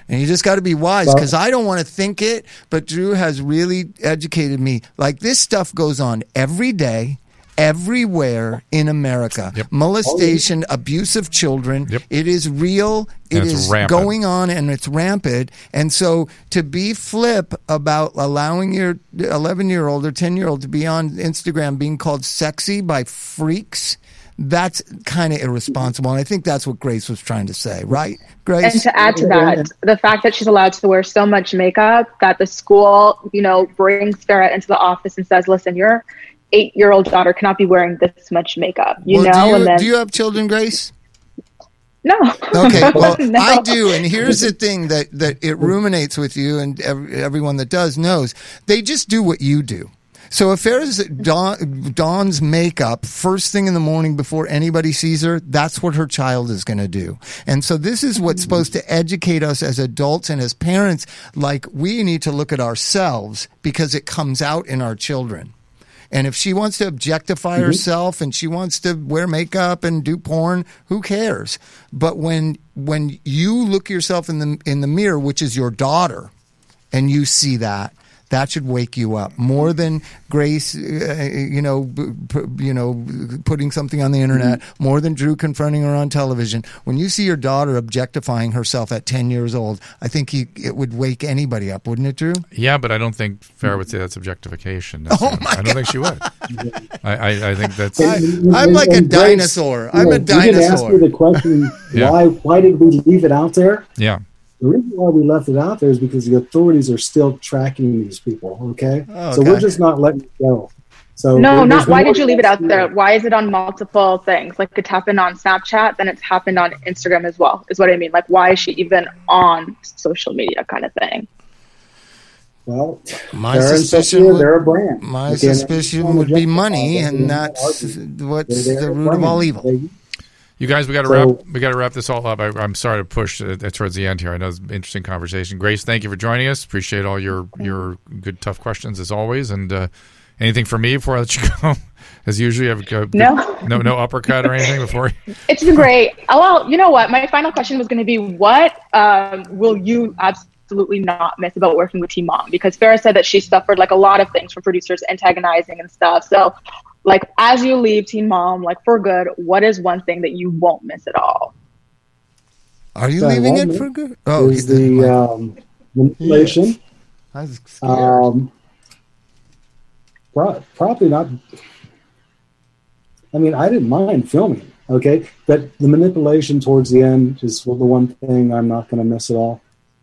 And you just got to be wise, because I don't want to think it, but Drew has really educated me. Like, this stuff goes on every day, everywhere in America. Molestation, abuse of children. It is real. It is going on, and it's rampant. And so to be flip about allowing your 11-year-old or 10-year-old to be on Instagram being called sexy by freaks, that's kind of irresponsible. And I think that's what Grace was trying to say, right, Grace? And to add to that, the fact that she's allowed to wear so much makeup that the school, brings Farrah into the office and says, listen, your 8-year-old daughter cannot be wearing this much makeup, Do you have children, Grace? No. Okay, well, No. I do, and here's the thing that it ruminates with you, and everyone that does knows. They just do what you do. So if Farrah's dons makeup first thing in the morning before anybody sees her, that's what her child is going to do. And so this is what's supposed to educate us as adults and as parents. Like, we need to look at ourselves because it comes out in our children. And if she wants to objectify herself and she wants to wear makeup and do porn, who cares? But when you look yourself in the mirror, which is your daughter, and you see that should wake you up more than Grace, putting something on the internet, more than Drew confronting her on television. When you see your daughter objectifying herself at 10 years old, I think it would wake anybody up, wouldn't it, Drew? Yeah, but I don't think Farrah would say that's objectification. I don't think she would. I think that's... I'm like a dinosaur. I'm a dinosaur. You didn't ask me the question, why did we leave it out there? Yeah. The reason why we left it out there is because the authorities are still tracking these people, okay? So we're just not letting it go. So why did you leave it out there? Why is it on multiple things? Like, it's happened on Snapchat, then it's happened on Instagram as well, is what I mean. Like, why is she even on social media kind of thing? Well, my suspicion they're a brand. My suspicion would be money, and that's what's the root of all evil. You guys, we got to wrap this all up. I'm sorry to push towards the end here. I know it's an interesting conversation. Grace, thank you for joining us. Appreciate all your good, tough questions as always. And anything for me before I let you go? As usual, you have no uppercut or anything before. It's been great. Well, you know what? My final question was going to be, what will you absolutely not miss about working with Teen Mom? Because Farrah said that she suffered like a lot of things from producers antagonizing and stuff. So, like, as you leave Teen Mom, like, for good, what is one thing that you won't miss at all? Are you leaving it for good? Oh, is the manipulation. Yes. I was scared. Probably not. I mean, I didn't mind filming, okay? But the manipulation towards the end is the one thing I'm not going to miss at all.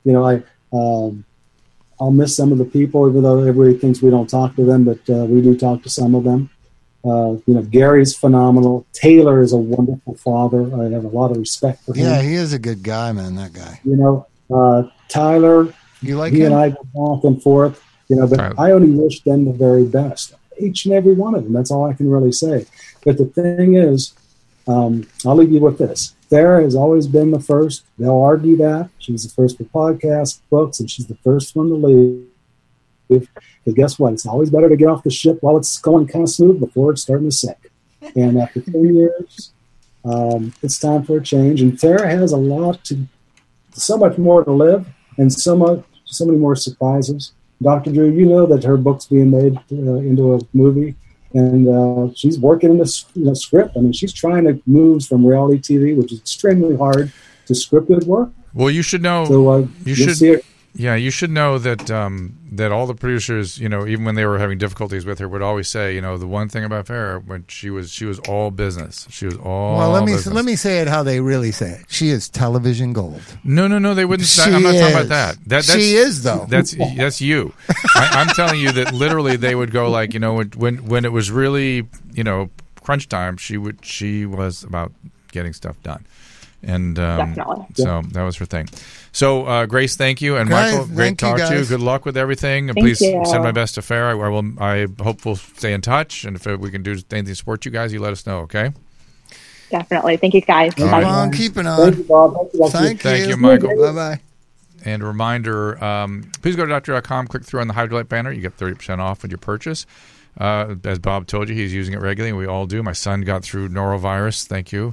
I'll miss some of the people, even though everybody thinks we don't talk to them, but we do talk to some of them. Gary's phenomenal. Taylor is a wonderful father. I have a lot of respect for him. Yeah, he is a good guy, man, that guy. Tyler, you like he him? and I go back and forth, but Tyler. I only wish them the very best. Each and every one of them. That's all I can really say. But the thing is, I'll leave you with this. Farrah has always been the first. They'll argue that. She was the first for podcasts, books, and she's the first one to leave. But guess what? It's always better to get off the ship while it's going kind of smooth before it's starting to sink. And after 10 years, it's time for a change. And Farrah has so much more to live, and so many more surprises. Dr. Drew, you know that her book's being made into a movie, and she's working in the script. I mean, she's trying to move from reality TV, which is extremely hard, to scripted work. Well, you should know. So you should see it. Yeah, you should know that that all the producers, even when they were having difficulties with her, would always say, the one thing about Farrah, when she was all business. She was all. Well, business. let me say it how they really say it. She is television gold. No, they wouldn't. I'm not talking about that. That's, she is though. That's you. I'm telling you that literally they would go like, when it was really crunch time, she was about getting stuff done. And so that was her thing. So, Grace, thank you. And Michael, great to talk to you. Good luck with everything. And please send my best to Farrah. I hope we'll stay in touch. And if we can do anything to support you guys, you let us know, okay? Definitely. Thank you, guys. Keep on keeping on. Thank you, Bob. Thank you, Michael. Bye-bye. And a reminder, please go to doctor.com, click through on the Hydrolite banner. You get 30% off with your purchase. As Bob told you, he's using it regularly, and we all do. My son got through norovirus. Thank you.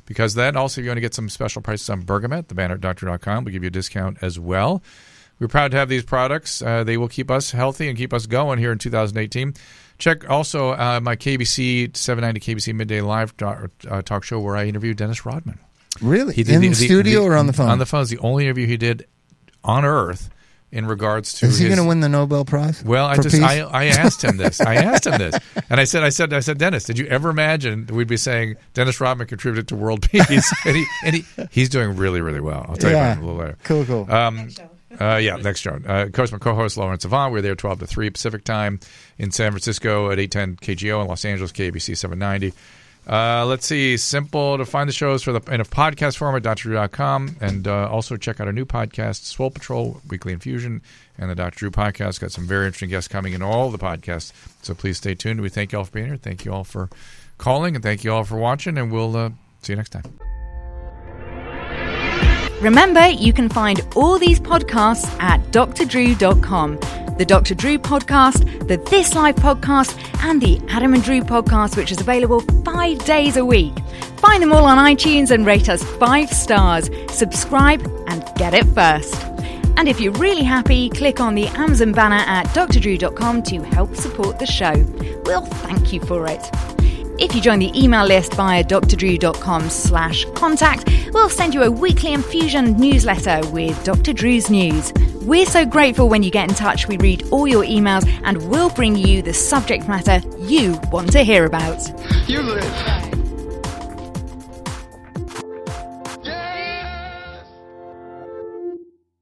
because of that. Also, if you want to get some special prices on Bergamet, the banner at doctor.com, we'll give you a discount as well. We're proud to have these products. They will keep us healthy and keep us going here in 2018. Check also my KBC 790 KBC Midday Live talk show where I interviewed Dennis Rodman. Really? In the studio or on the phone? On the phone. It's the only interview he did on Earth in regards to. Is he going to win the Nobel Prize? Well, I asked him this. And I said, Dennis, did you ever imagine we'd be saying Dennis Rodman contributed to world peace? and he's doing really, really well. I'll tell you about it a little later. Cool. Next show. Of course, my co-host Lawrence Avant. We're there 12 to 3 Pacific time in San Francisco at 810 KGO, in Los Angeles KBC 790. Let's see. Simple to find the shows in a podcast form at drdrew.com, and also check out our new podcast, Swole Patrol Weekly Infusion, and the Dr. Drew podcast. Got some very interesting guests coming in all the podcasts, so please stay tuned. We thank you all for being here. Thank you all for calling, and thank you all for watching, and we'll see you next time. Remember, you can find all these podcasts at drdrew.com. The Dr. Drew podcast, the This Life podcast, and the Adam and Drew podcast, which is available 5 days a week. Find them all on iTunes and rate us 5 stars. Subscribe and get it first. And if you're really happy, click on the Amazon banner at drdrew.com to help support the show. We'll thank you for it. If you join the email list via drdrew.com/contact, we'll send you a weekly infusion newsletter with Dr. Drew's news. We're so grateful when you get in touch. We read all your emails and we'll bring you the subject matter you want to hear about. You live.